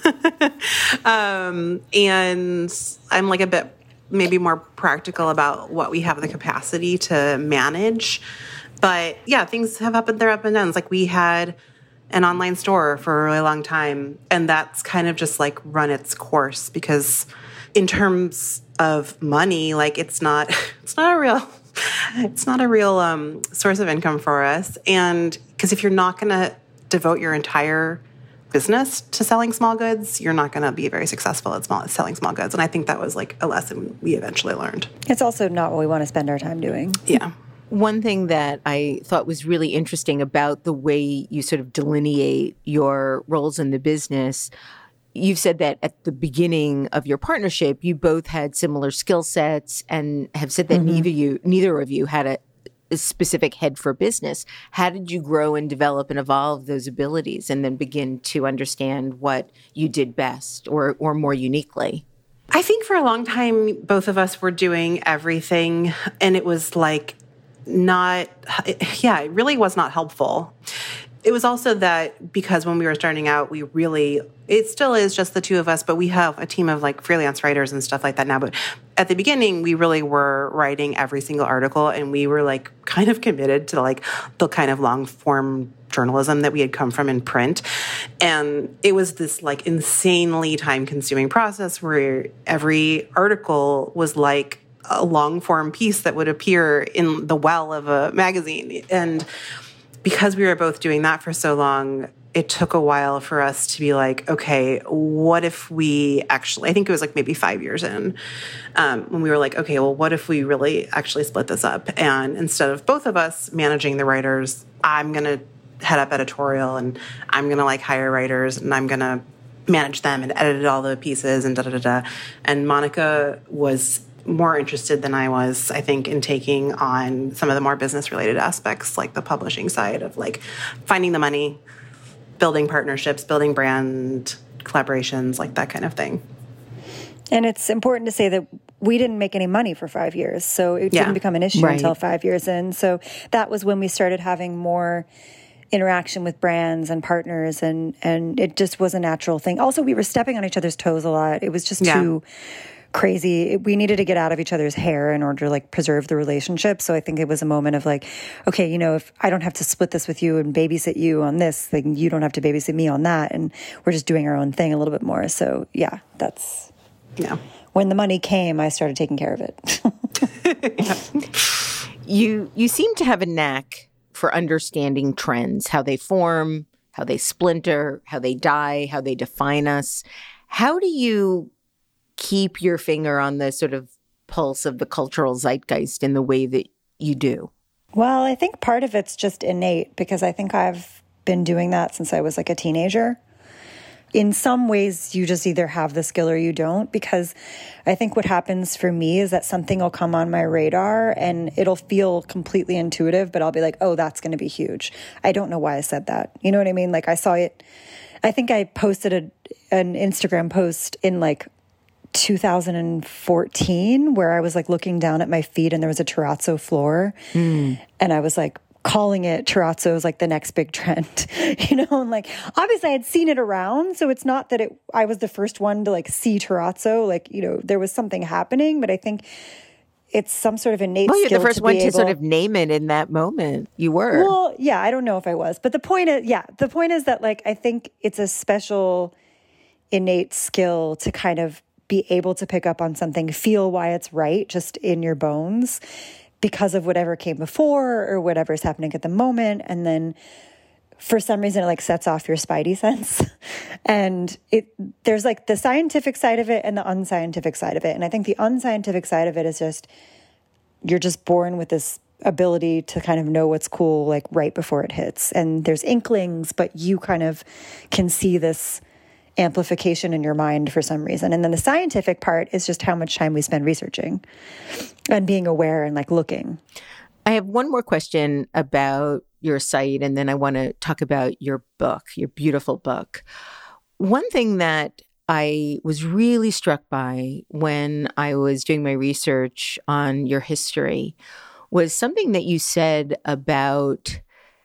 um, and I'm like a bit maybe more practical about what we have the capacity to manage. But yeah, things have up and their up and downs. Like we had an online store for a really long time, and that's kind of just like run its course because in terms of money, like it's not it's not a real it's not a real um, source of income for us. And because if you're not going to devote your entire business to selling small goods, you're not going to be very successful at small selling small goods. And I think that was like a lesson we eventually learned. It's also not what we want to spend our time doing. Yeah. One thing that I thought was really interesting about the way you sort of delineate your roles in the business, you've said that at the beginning of your partnership, you both had similar skill sets and have said that mm-hmm. neither you, neither of you had a, a specific head for business. How did you grow and develop and evolve those abilities and then begin to understand what you did best or, or more uniquely? I think for a long time, both of us were doing everything, and it was like, not, yeah, it really was not helpful. It was also that because when we were starting out, we really, it still is just the two of us, but we have a team of like freelance writers and stuff like that now. But at the beginning, we really were writing every single article, and we were like kind of committed to like the kind of long form journalism that we had come from in print. And it was this like insanely time consuming process where every article was like a long form piece that would appear in the well of a magazine. And because we were both doing that for so long, it took a while for us to be like, okay, what if we actually, I think it was like maybe five years in, um, when we were like, okay, well, what if we really actually split this up? And instead of both of us managing the writers, I'm going to head up editorial, and I'm going to like hire writers, and I'm going to manage them and edit all the pieces and da da da da. And Monica was more interested than I was, I think, in taking on some of the more business-related aspects, like the publishing side of like finding the money, building partnerships, building brand collaborations, like that kind of thing. And it's important to say that we didn't make any money for five years, so it yeah. didn't become an issue right. until five years in. So that was when we started having more interaction with brands and partners, and and it just was a natural thing. Also, we were stepping on each other's toes a lot. It was just yeah. too crazy. We needed to get out of each other's hair in order to like preserve the relationship. So I think it was a moment of like, okay, you know, if I don't have to split this with you and babysit you on this, then you don't have to babysit me on that. And we're just doing our own thing a little bit more. So yeah, that's, yeah. When the money came, I started taking care of it. yeah. You, you seem to have a knack for understanding trends, how they form, how they splinter, how they die, how they define us. How do you keep your finger on the sort of pulse of the cultural zeitgeist in the way that you do? Well, I think part of it's just innate because I think I've been doing that since I was like a teenager. In some ways, you just either have the skill or you don't, because I think what happens for me is that something will come on my radar and it'll feel completely intuitive, but I'll be like, oh, that's going to be huge. I don't know why I said that. You know what I mean? Like I saw it. I think I posted a, an Instagram post in like two thousand fourteen where I was like looking down at my feet and there was a terrazzo floor. Mm. And I was like, calling it terrazzo is like the next big trend, you know, and like, obviously I had seen it around. So it's not that it, I was the first one to like see terrazzo, like, you know, there was something happening, but I think it's some sort of innate well, skill. You're the first to one be to able, sort of name it in that moment. You were. Well, yeah, I don't know if I was, but the point is, yeah, the point is that like, I think it's a special innate skill to kind of be able to pick up on something, feel why it's right, just in your bones, because of whatever came before or whatever is happening at the moment. And then for some reason, it like sets off your spidey sense. And it there's like the scientific side of it and the unscientific side of it. And I think the unscientific side of it is just, you're just born with this ability to kind of know what's cool, like right before it hits. And there's inklings, but you kind of can see this amplification in your mind for some reason. And then the scientific part is just how much time we spend researching and being aware and like looking. I have one more question about your site, and then I want to talk about your book, your beautiful book. One thing that I was really struck by when I was doing my research on your history was something that you said about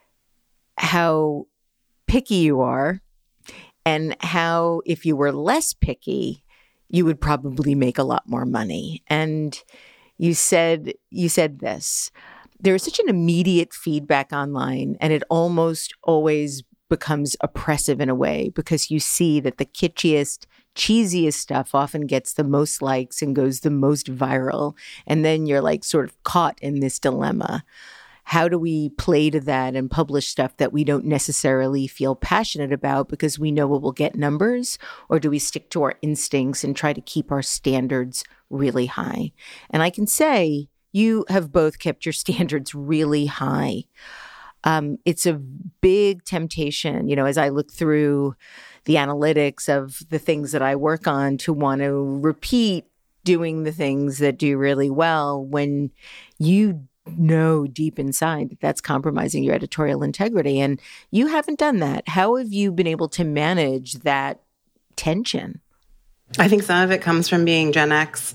how picky you are, and how if you were less picky, you would probably make a lot more money. And you said you said this, there's such an immediate feedback online, and it almost always becomes oppressive in a way because you see that the kitschiest, cheesiest stuff often gets the most likes and goes the most viral. And then you're like sort of caught in this dilemma. How do we play to that and publish stuff that we don't necessarily feel passionate about because we know it will get numbers? Or do we stick to our instincts and try to keep our standards really high? And I can say you have both kept your standards really high. Um, it's a big temptation, you know, as I look through the analytics of the things that I work on, to want to repeat doing the things that do really well when you know deep inside that that's compromising your editorial integrity. And you haven't done that. How have you been able to manage that tension? I think some of it comes from being Gen X.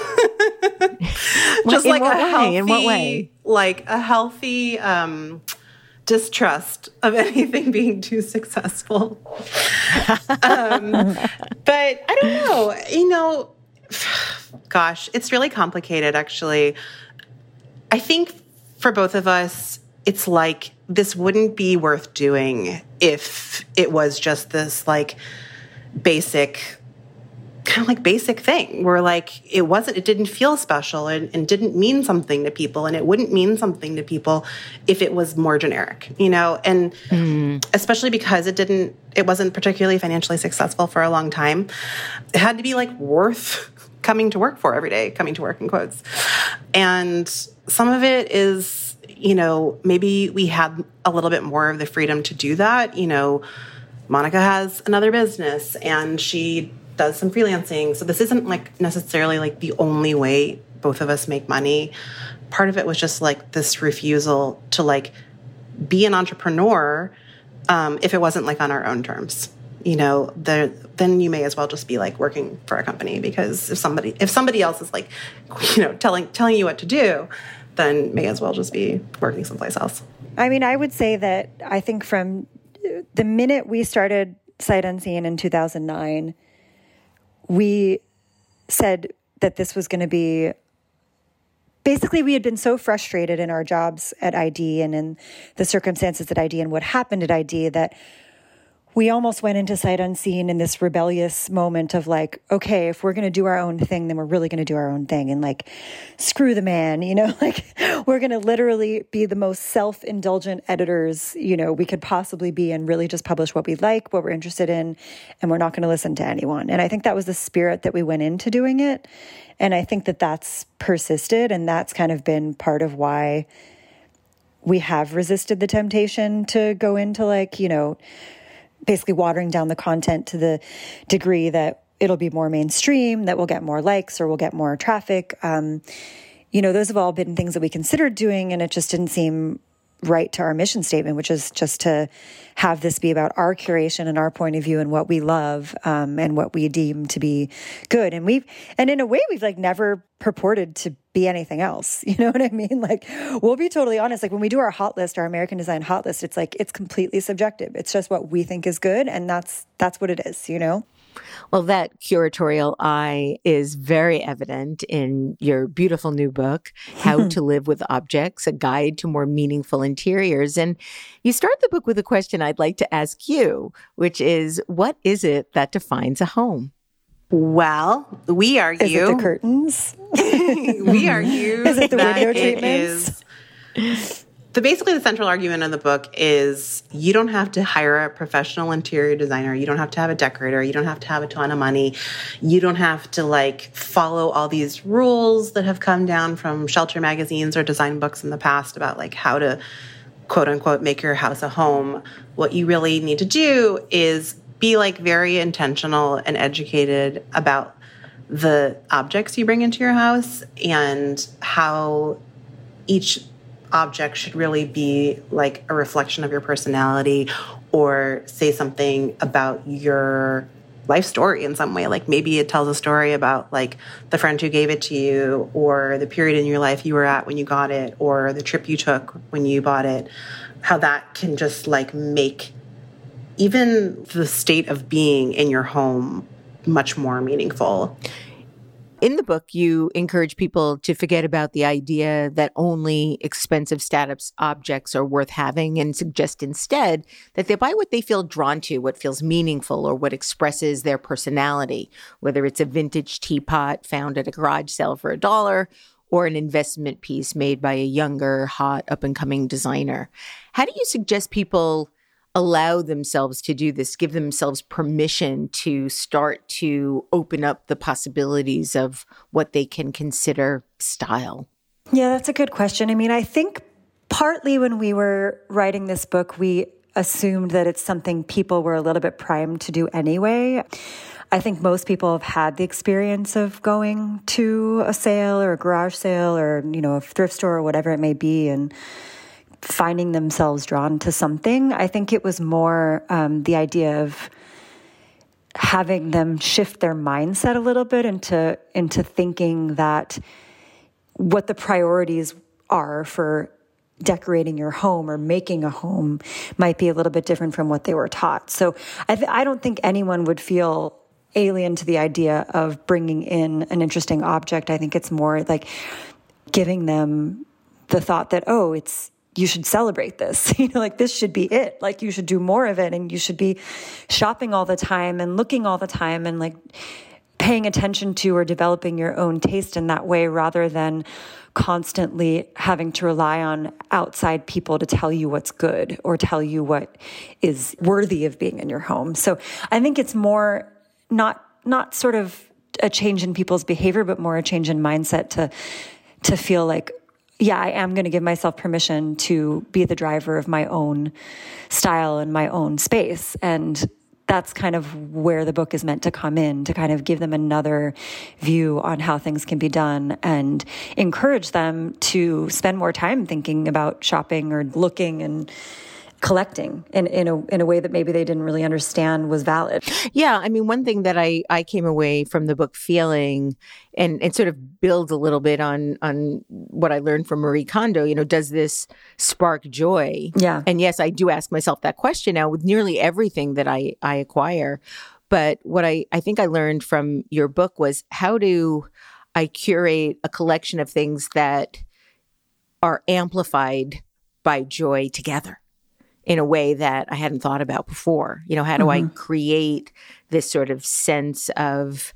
Just in like what a way? healthy, In what way? like a healthy um, distrust of anything being too successful. um, but I don't know, you know, gosh, it's really complicated, actually. I think for both of us, it's like this wouldn't be worth doing if it was just this like basic, kind of like basic thing where like it wasn't, it didn't feel special and, and didn't mean something to people. And it wouldn't mean something to people if it was more generic, you know, and mm. especially because it didn't, it wasn't particularly financially successful for a long time. It had to be like worth coming to work for every day, coming to work in quotes. And some of it is, you know, maybe we had a little bit more of the freedom to do that. You know, Monica has another business and she does some freelancing. So this isn't like necessarily like the only way both of us make money. Part of it was just like this refusal to like be an entrepreneur um, if it wasn't like on our own terms. You know, the, then you may as well just be like working for a company, because if somebody if somebody else is like, you know, telling telling you what to do, then may as well just be working someplace else. I mean, I would say that I think from the minute we started Sight Unseen in two thousand nine, we said that this was going to be, basically we had been so frustrated in our jobs at I D and in the circumstances at I D and what happened at I D that we almost went into Sight Unseen in this rebellious moment of like, okay, if we're going to do our own thing, then we're really going to do our own thing and like, screw the man, you know, like we're going to literally be the most self-indulgent editors, you know, we could possibly be and really just publish what we like, what we're interested in, and we're not going to listen to anyone. And I think that was the spirit that we went into doing it. And I think that that's persisted, and that's kind of been part of why we have resisted the temptation to go into like, you know, basically watering down the content to the degree that it'll be more mainstream, that we'll get more likes or we'll get more traffic. Um, you know, those have all been things that we considered doing, and it just didn't seem right to our mission statement, which is just to have this be about our curation and our point of view and what we love, um, and what we deem to be good. And we've, and in a way, we've like never purported to be anything else. You know what I mean? Like, we'll be totally honest. Like when we do our hot list, our American Design hot list, it's like, it's completely subjective. It's just what we think is good. And that's, that's what it is, you know? Well, that curatorial eye is very evident in your beautiful new book, How to Live with Objects, a guide to more meaningful interiors. And you start the book with a question I'd like to ask you, which is, what is it that defines a home? Well, we argue. Is it the curtains? we argue. Is it the that window it treatments? Is, the basically the central argument of the book is you don't have to hire a professional interior designer. You don't have to have a decorator. You don't have to have a ton of money. You don't have to like follow all these rules that have come down from shelter magazines or design books in the past about like how to quote unquote make your house a home. What you really need to do is be like very intentional and educated about the objects you bring into your house and how each object should really be like a reflection of your personality or say something about your life story in some way. Like maybe it tells a story about like the friend who gave it to you or the period in your life you were at when you got it or the trip you took when you bought it, how that can just like make even the state of being in your home much more meaningful. In the book, you encourage people to forget about the idea that only expensive status objects are worth having and suggest instead that they buy what they feel drawn to, what feels meaningful or what expresses their personality, whether it's a vintage teapot found at a garage sale for a dollar or an investment piece made by a younger, hot, up-and-coming designer. How do you suggest people allow themselves to do this, give themselves permission to start to open up the possibilities of what they can consider style? Yeah, that's a good question. I mean, I think partly when we were writing this book, we assumed that it's something people were a little bit primed to do anyway. I think most people have had the experience of going to a sale or a garage sale or, you know, a thrift store or whatever it may be and finding themselves drawn to something. I think it was more um, the idea of having them shift their mindset a little bit into into thinking that what the priorities are for decorating your home or making a home might be a little bit different from what they were taught. So I, th- I don't think anyone would feel alien to the idea of bringing in an interesting object. I think it's more like giving them the thought that, oh, it's you should celebrate this, you know, like this should be it. Like you should do more of it and you should be shopping all the time and looking all the time and like paying attention to or developing your own taste in that way rather than constantly having to rely on outside people to tell you what's good or tell you what is worthy of being in your home. So I think it's more not, not sort of a change in people's behavior, but more a change in mindset to, to feel like, yeah, I am going to give myself permission to be the driver of my own style and my own space. And that's kind of where the book is meant to come in, to kind of give them another view on how things can be done and encourage them to spend more time thinking about shopping or looking and collecting in, in a in a way that maybe they didn't really understand was valid. Yeah, I mean, one thing that I, I came away from the book feeling, and it sort of builds a little bit on on what I learned from Marie Kondo, you know, does this spark joy? Yeah. And yes, I do ask myself that question now with nearly everything that I, I acquire. But what I, I think I learned from your book was how to I curate a collection of things that are amplified by joy together in a way that I hadn't thought about before. You know, how do mm-hmm. I create this sort of sense of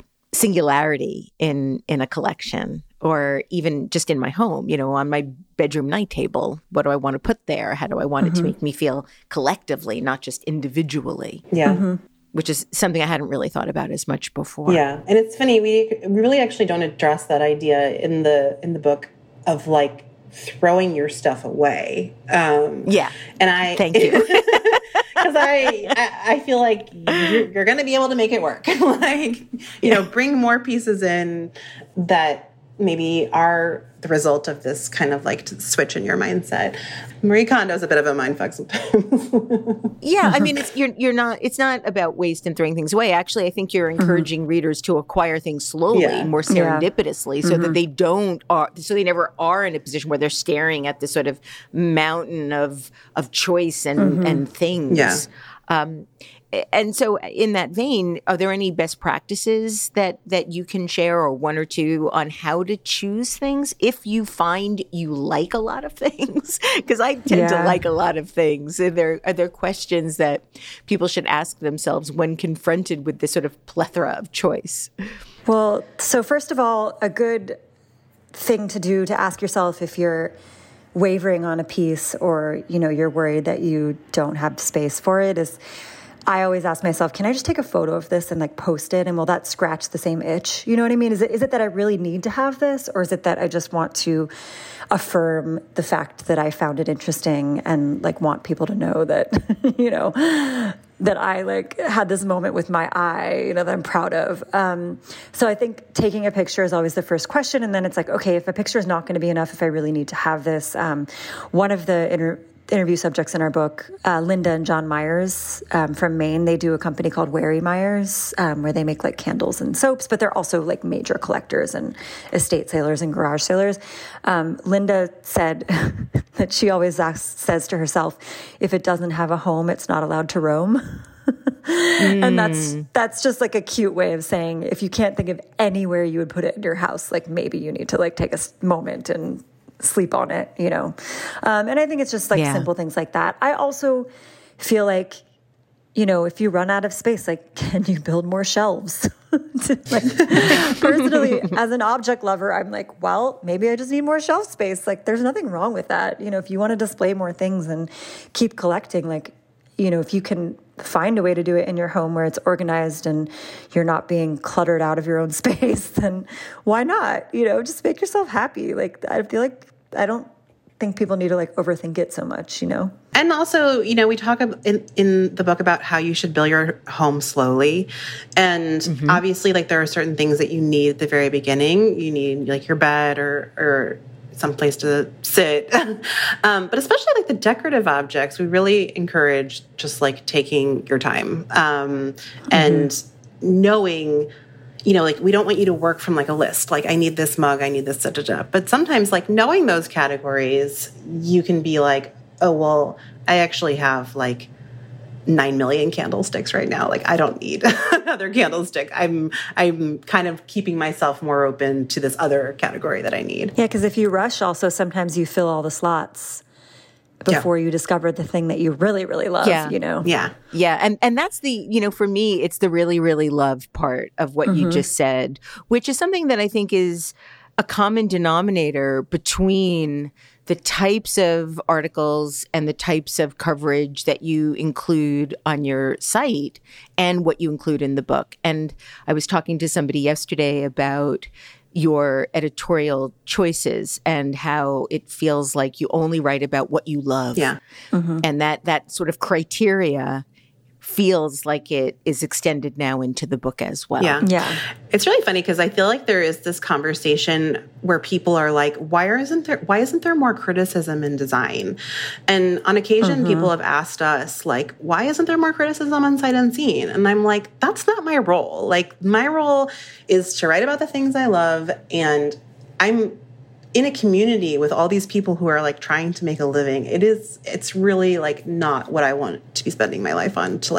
singularity in in a collection, or even just in my home, you know, on my bedroom night table? What do I want to put there? How do I want mm-hmm. it to make me feel collectively, not just individually? Yeah. Mm-hmm. Which is something I hadn't really thought about as much before. Yeah. And it's funny, we really actually don't address that idea in the in the book of like throwing your stuff away. Um, yeah. And I thank you. Because I, I I feel like you're, you're going to be able to make it work. Like, you yeah. know, bring more pieces in that maybe are the result of this kind of like switch in your mindset. Marie Kondo's a bit of a mindfuck sometimes. Yeah, I mean, it's you're you're not. It's not about waste and throwing things away. Actually, I think you're encouraging mm-hmm. readers to acquire things slowly, yeah. more serendipitously, yeah. so mm-hmm. that they don't are so they never are in a position where they're staring at this sort of mountain of of choice and mm-hmm. and things. Yeah. Um, And so in that vein, are there any best practices that, that you can share, or one or two, on how to choose things if you find you like a lot of things? Because I tend yeah. to like a lot of things. Are there, are there questions that people should ask themselves when confronted with this sort of plethora of choice? Well, so first of all, a good thing to do to ask yourself if you're wavering on a piece, or, you know, you're worried that you don't have space for it, is I always ask myself, can I just take a photo of this and like post it, and will that scratch the same itch? You know what I mean? Is it is it that I really need to have this, or is it that I just want to affirm the fact that I found it interesting and like want people to know that, you know, that I like had this moment with my eye, you know, that I'm proud of. Um, so I think taking a picture is always the first question. And then it's like, okay, if a picture is not going to be enough, if I really need to have this, um, one of the inter- interview subjects in our book, uh, Linda and John Myers um, from Maine, they do a company called Wary Myers, um, where they make like candles and soaps, but they're also like major collectors and estate sailors and garage sailors. Um, Linda said that she always asks, says to herself, if it doesn't have a home, it's not allowed to roam. mm. And that's that's just like a cute way of saying, if you can't think of anywhere you would put it in your house, like maybe you need to like take a moment and sleep on it, you know? Um, and I think it's just like yeah. simple things like that. I also feel like, you know, if you run out of space, like, can you build more shelves? Like, personally, as an object lover, I'm like, well, maybe I just need more shelf space. Like, there's nothing wrong with that. You know, if you want to display more things and keep collecting, like, you know, if you can find a way to do it in your home where it's organized and you're not being cluttered out of your own space, then why not? You know, just make yourself happy. Like, I feel like I don't think people need to like overthink it so much, you know? And also, you know, we talk in, in the book about how you should build your home slowly. And mm-hmm. obviously, like, there are certain things that you need at the very beginning. You need like your bed or, or someplace to sit. um, but especially like the decorative objects, we really encourage just like taking your time um, mm-hmm. and knowing, you know, like, we don't want you to work from like a list. Like, I need this mug, I need this, da, da, da. But sometimes like knowing those categories, you can be like, oh, well, I actually have like nine million candlesticks right now. Like, I don't need another candlestick. I'm I'm kind of keeping myself more open to this other category that I need. Yeah, because if you rush, also sometimes you fill all the slots before yeah. you discover the thing that you really, really love, yeah. you know? Yeah. Yeah. And and that's the, you know, for me, it's the really, really love part of what mm-hmm. you just said, which is something that I think is a common denominator between the types of articles and the types of coverage that you include on your site and what you include in the book. And I was talking to somebody yesterday about your editorial choices and how it feels like you only write about what you love. Yeah. Mm-hmm. And that that sort of criteria feels like it is extended now into the book as well. Yeah. Yeah. It's really funny because I feel like there is this conversation where people are like, why isn't there why isn't there more criticism in design? And on occasion mm-hmm. people have asked us like, why isn't there more criticism on Sight Unseen? And I'm like, that's not my role. Like, my role is to write about the things I love, and I'm in a community with all these people who are like trying to make a living. It is, it's really like not what I want to be spending my life on, to like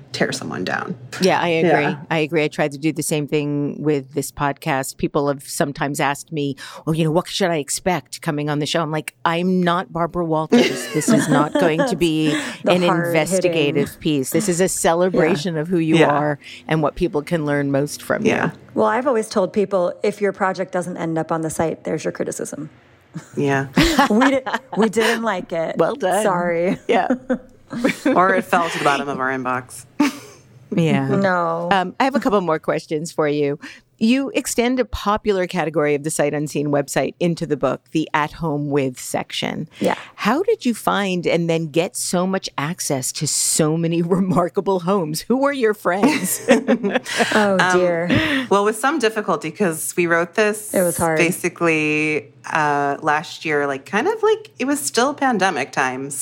tear someone down. Yeah, I agree. Yeah. I agree. I tried to do the same thing with this podcast. People have sometimes asked me, well, you know, what should I expect coming on the show? I'm like, I'm not Barbara Walters. This is not going to be an investigative piece. This is a celebration yeah. of who you yeah. are and what people can learn most from yeah. you. Well, I've always told people, if your project doesn't end up on the site, there's your criticism. Yeah. we, did, we didn't like it. Well done. Sorry. Yeah. Or it fell to the bottom of our inbox. Yeah. No. Um, I have a couple more questions for you. You extend a popular category of the Sight Unseen website into the book, the At Home With section. Yeah. How did you find and then get so much access to so many remarkable homes? Who were your friends? Oh, dear. Um, well, with some difficulty, because we wrote this it was hard. basically uh, last year, like kind of like it was still pandemic times.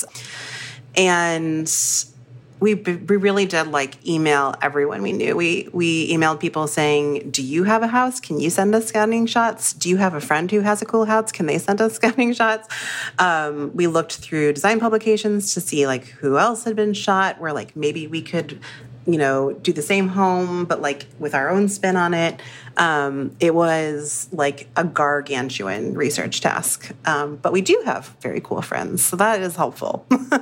And we we really did like email everyone we knew. We we emailed people saying, do you have a house? Can you send us scouting shots? Do you have a friend who has a cool house? Can they send us scouting shots? Um, we looked through design publications to see like who else had been shot, where like maybe we could, you know, do the same home, but like with our own spin on it. Um, it was like a gargantuan research task. Um, but we do have very cool friends, so that is helpful.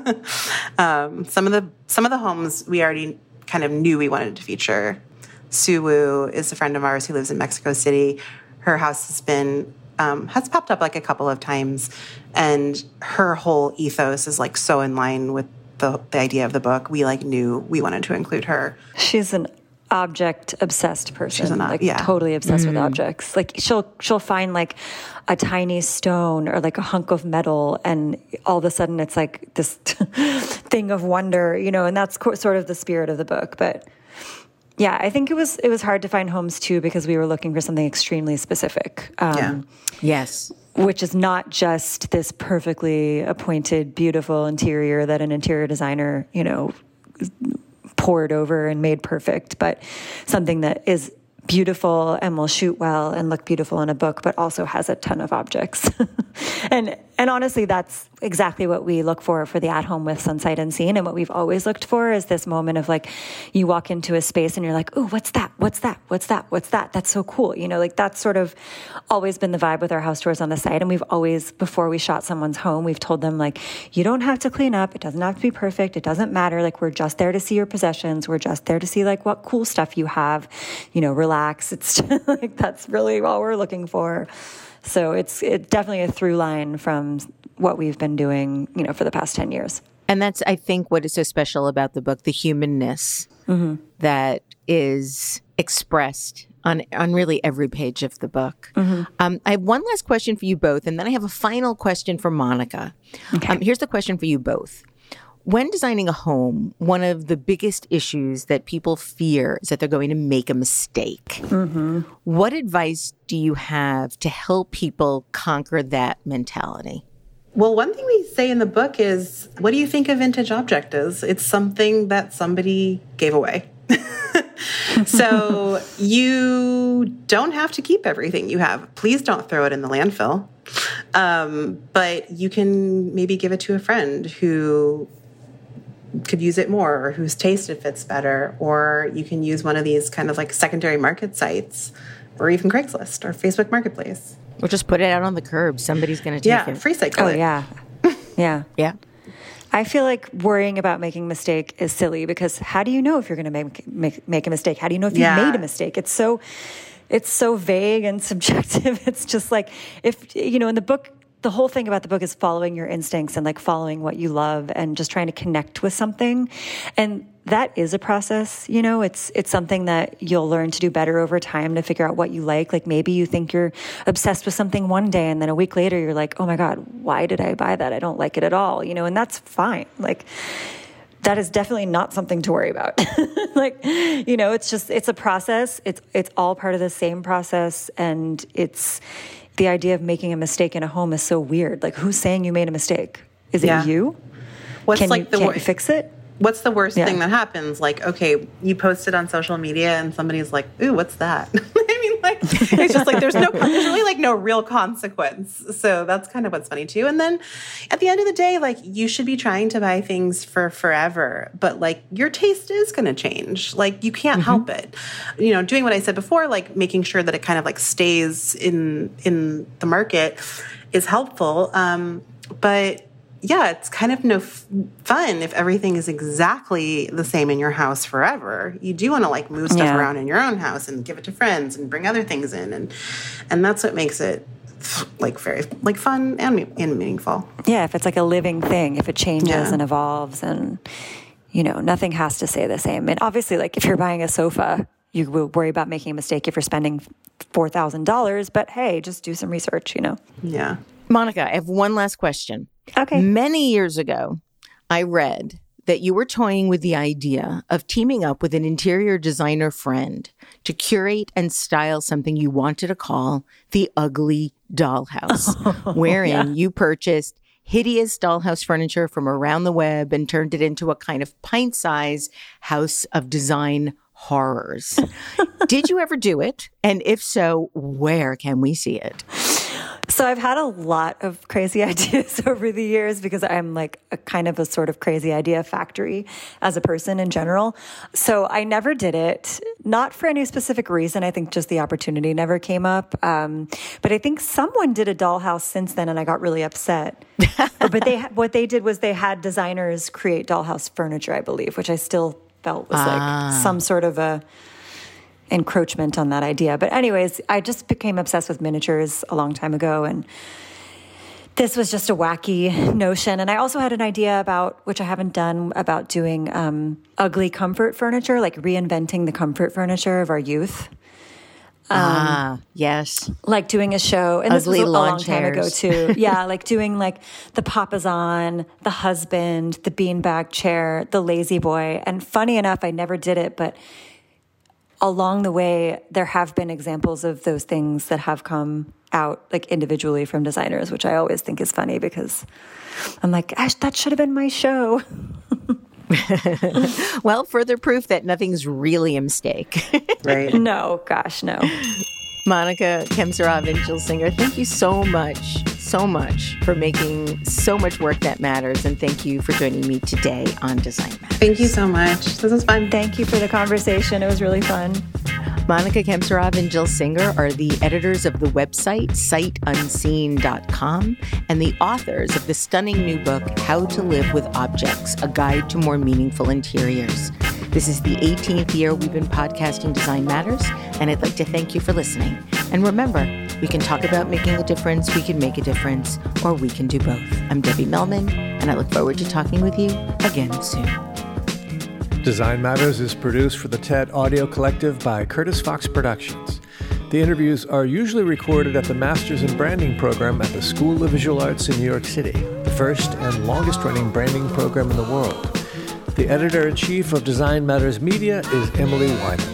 um, some of the some of the homes we already kind of knew we wanted to feature. Sue Wu is a friend of ours who lives in Mexico City. Her house has been um, has popped up like a couple of times, and her whole ethos is like so in line with the the idea of the book. We like knew we wanted to include her. She's an object obsessed person. She's an, like yeah. totally obsessed mm. with objects. Like she'll she'll find like a tiny stone or like a hunk of metal, and all of a sudden it's like this thing of wonder, you know. And that's co- sort of the spirit of the book. But yeah, I think it was it was hard to find homes too, because we were looking for something extremely specific. Um, yeah. Yes. Which is not just this perfectly appointed, beautiful interior that an interior designer, you know, poured over and made perfect, but something that is beautiful and will shoot well and look beautiful in a book, but also has a ton of objects. and and honestly, that's exactly what we look for for the At Home With on Sight Unseen. And what we've always looked for is this moment of like, you walk into a space and you're like, oh, what's that? What's that? What's that? What's that? That's so cool. You know, like that's sort of always been the vibe with our house tours on the site. And we've always, before we shot someone's home, we've told them like, you don't have to clean up. It doesn't have to be perfect. It doesn't matter. Like we're just there to see your possessions. We're just there to see like what cool stuff you have, you know, relax. It's just, like, that's really all we're looking for. So it's it's definitely a through line from what we've been doing, you know, for the past ten years. And that's, I think, what is so special about the book, the humanness mm-hmm. that is expressed on, on really every page of the book. Mm-hmm. Um, I have one last question for you both, and then I have a final question for Monica. Okay. Um, here's the question for you both. When designing a home, one of the biggest issues that people fear is that they're going to make a mistake. Mm-hmm. What advice do you have to help people conquer that mentality? Well, one thing we say in the book is, what do you think a vintage object is? It's something that somebody gave away. So you don't have to keep everything you have. Please don't throw it in the landfill. Um, but you can maybe give it to a friend who could use it more, or whose taste it fits better, or you can use one of these kind of like secondary market sites, or even Craigslist or Facebook Marketplace. Or just put it out on the curb. Somebody's going to take yeah, it. Free cycle oh, it. yeah. Yeah. Yeah. I feel like worrying about making a mistake is silly, because how do you know if you're going to make, make make a mistake? How do you know if yeah. you made a mistake? It's so it's so vague and subjective. It's just like, if, you know, in the book, the whole thing about the book is following your instincts and like following what you love and just trying to connect with something. And that is a process, you know, it's, it's something that you'll learn to do better over time to figure out what you like. Like maybe you think you're obsessed with something one day, and then a week later you're like, oh my God, why did I buy that? I don't like it at all, you know, and that's fine. Like, that is definitely not something to worry about. Like, you know, it's just, it's a process. It's, it's all part of the same process. And it's, the idea of making a mistake in a home is so weird. Like, who's saying you made a mistake? Is it yeah. you? What's Can like you, the can't wor- you fix it? What's the worst yeah. thing that happens? Like, okay, you posted on social media and somebody's like, ooh, what's that? I mean, like, it's just like, there's no, there's really like no real consequence. So that's kind of what's funny too. And then at the end of the day, like you should be trying to buy things for forever, but like your taste is going to change. Like you can't mm-hmm. help it. You know, doing what I said before, like making sure that it kind of like stays in, in the market is helpful. Um, but yeah, it's kind of no f- fun if everything is exactly the same in your house forever. You do want to like move stuff yeah. around in your own house and give it to friends and bring other things in, and and that's what makes it like very like fun and and meaningful. Yeah, if it's like a living thing, if it changes yeah. and evolves, and you know, nothing has to stay the same. And obviously, like if you're buying a sofa, you will worry about making a mistake if you're spending four thousand dollars. But hey, just do some research. You know. Yeah. Monica, I have one last question. Okay. Many years ago, I read that you were toying with the idea of teaming up with an interior designer friend to curate and style something you wanted to call the Ugly Dollhouse, wherein yeah. you purchased hideous dollhouse furniture from around the web and turned it into a kind of pint-sized house of design horrors. Did you ever do it? And if so, where can we see it? So I've had a lot of crazy ideas over the years because I'm like a kind of a sort of crazy idea factory as a person in general. So I never did it, not for any specific reason. I think just the opportunity never came up. Um, but I think someone did a dollhouse since then, and I got really upset. But they what they did was they had designers create dollhouse furniture, I believe, which I still felt was ah. like some sort of a encroachment on that idea. But anyways, I just became obsessed with miniatures a long time ago, and this was just a wacky notion. And I also had an idea about, which I haven't done, about doing um, ugly comfort furniture, like reinventing the comfort furniture of our youth. Um, ah, yes. Like doing a show, and ugly this was a, a long chairs. time ago too. Yeah, like doing like the Papazon, the husband, the beanbag chair, the lazy boy. And funny enough, I never did it, but along the way, there have been examples of those things that have come out like individually from designers, which I always think is funny because I'm like, Ash, that should have been my show. Well, further proof that nothing's really a mistake. Right. No, gosh, no. Monica Kemserov-Ingelsinger, thank you so much, so much for making so much work that matters. And thank you for joining me today on Design Matters. Thank you so much. This was fun. Thank you for the conversation. It was really fun. Monica Kemserov-Ingelsinger are the editors of the website sight unseen dot com and the authors of the stunning new book, How to Live with Objects, A Guide to More Meaningful Interiors. This is the eighteenth year we've been podcasting Design Matters, and I'd like to thank you for listening. And remember, we can talk about making a difference, we can make a difference, or we can do both. I'm Debbie Millman, and I look forward to talking with you again soon. Design Matters is produced for the TED Audio Collective by Curtis Fox Productions. The interviews are usually recorded at the Masters in Branding program at the School of Visual Arts in New York City, the first and longest-running branding program in the world. The editor-in-chief of Design Matters Media is Emily Wyman.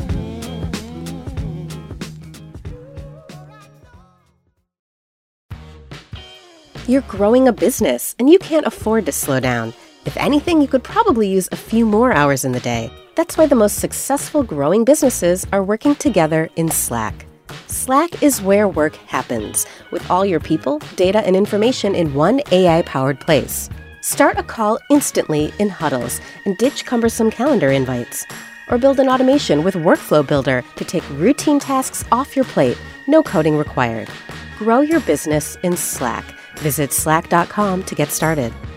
You're growing a business, and you can't afford to slow down. If anything, you could probably use a few more hours in the day. That's why the most successful growing businesses are working together in Slack. Slack is where work happens, with all your people, data, and information in one A I-powered place. Start a call instantly in huddles and ditch cumbersome calendar invites. Or build an automation with Workflow Builder to take routine tasks off your plate, no coding required. Grow your business in Slack. Visit slack dot com to get started.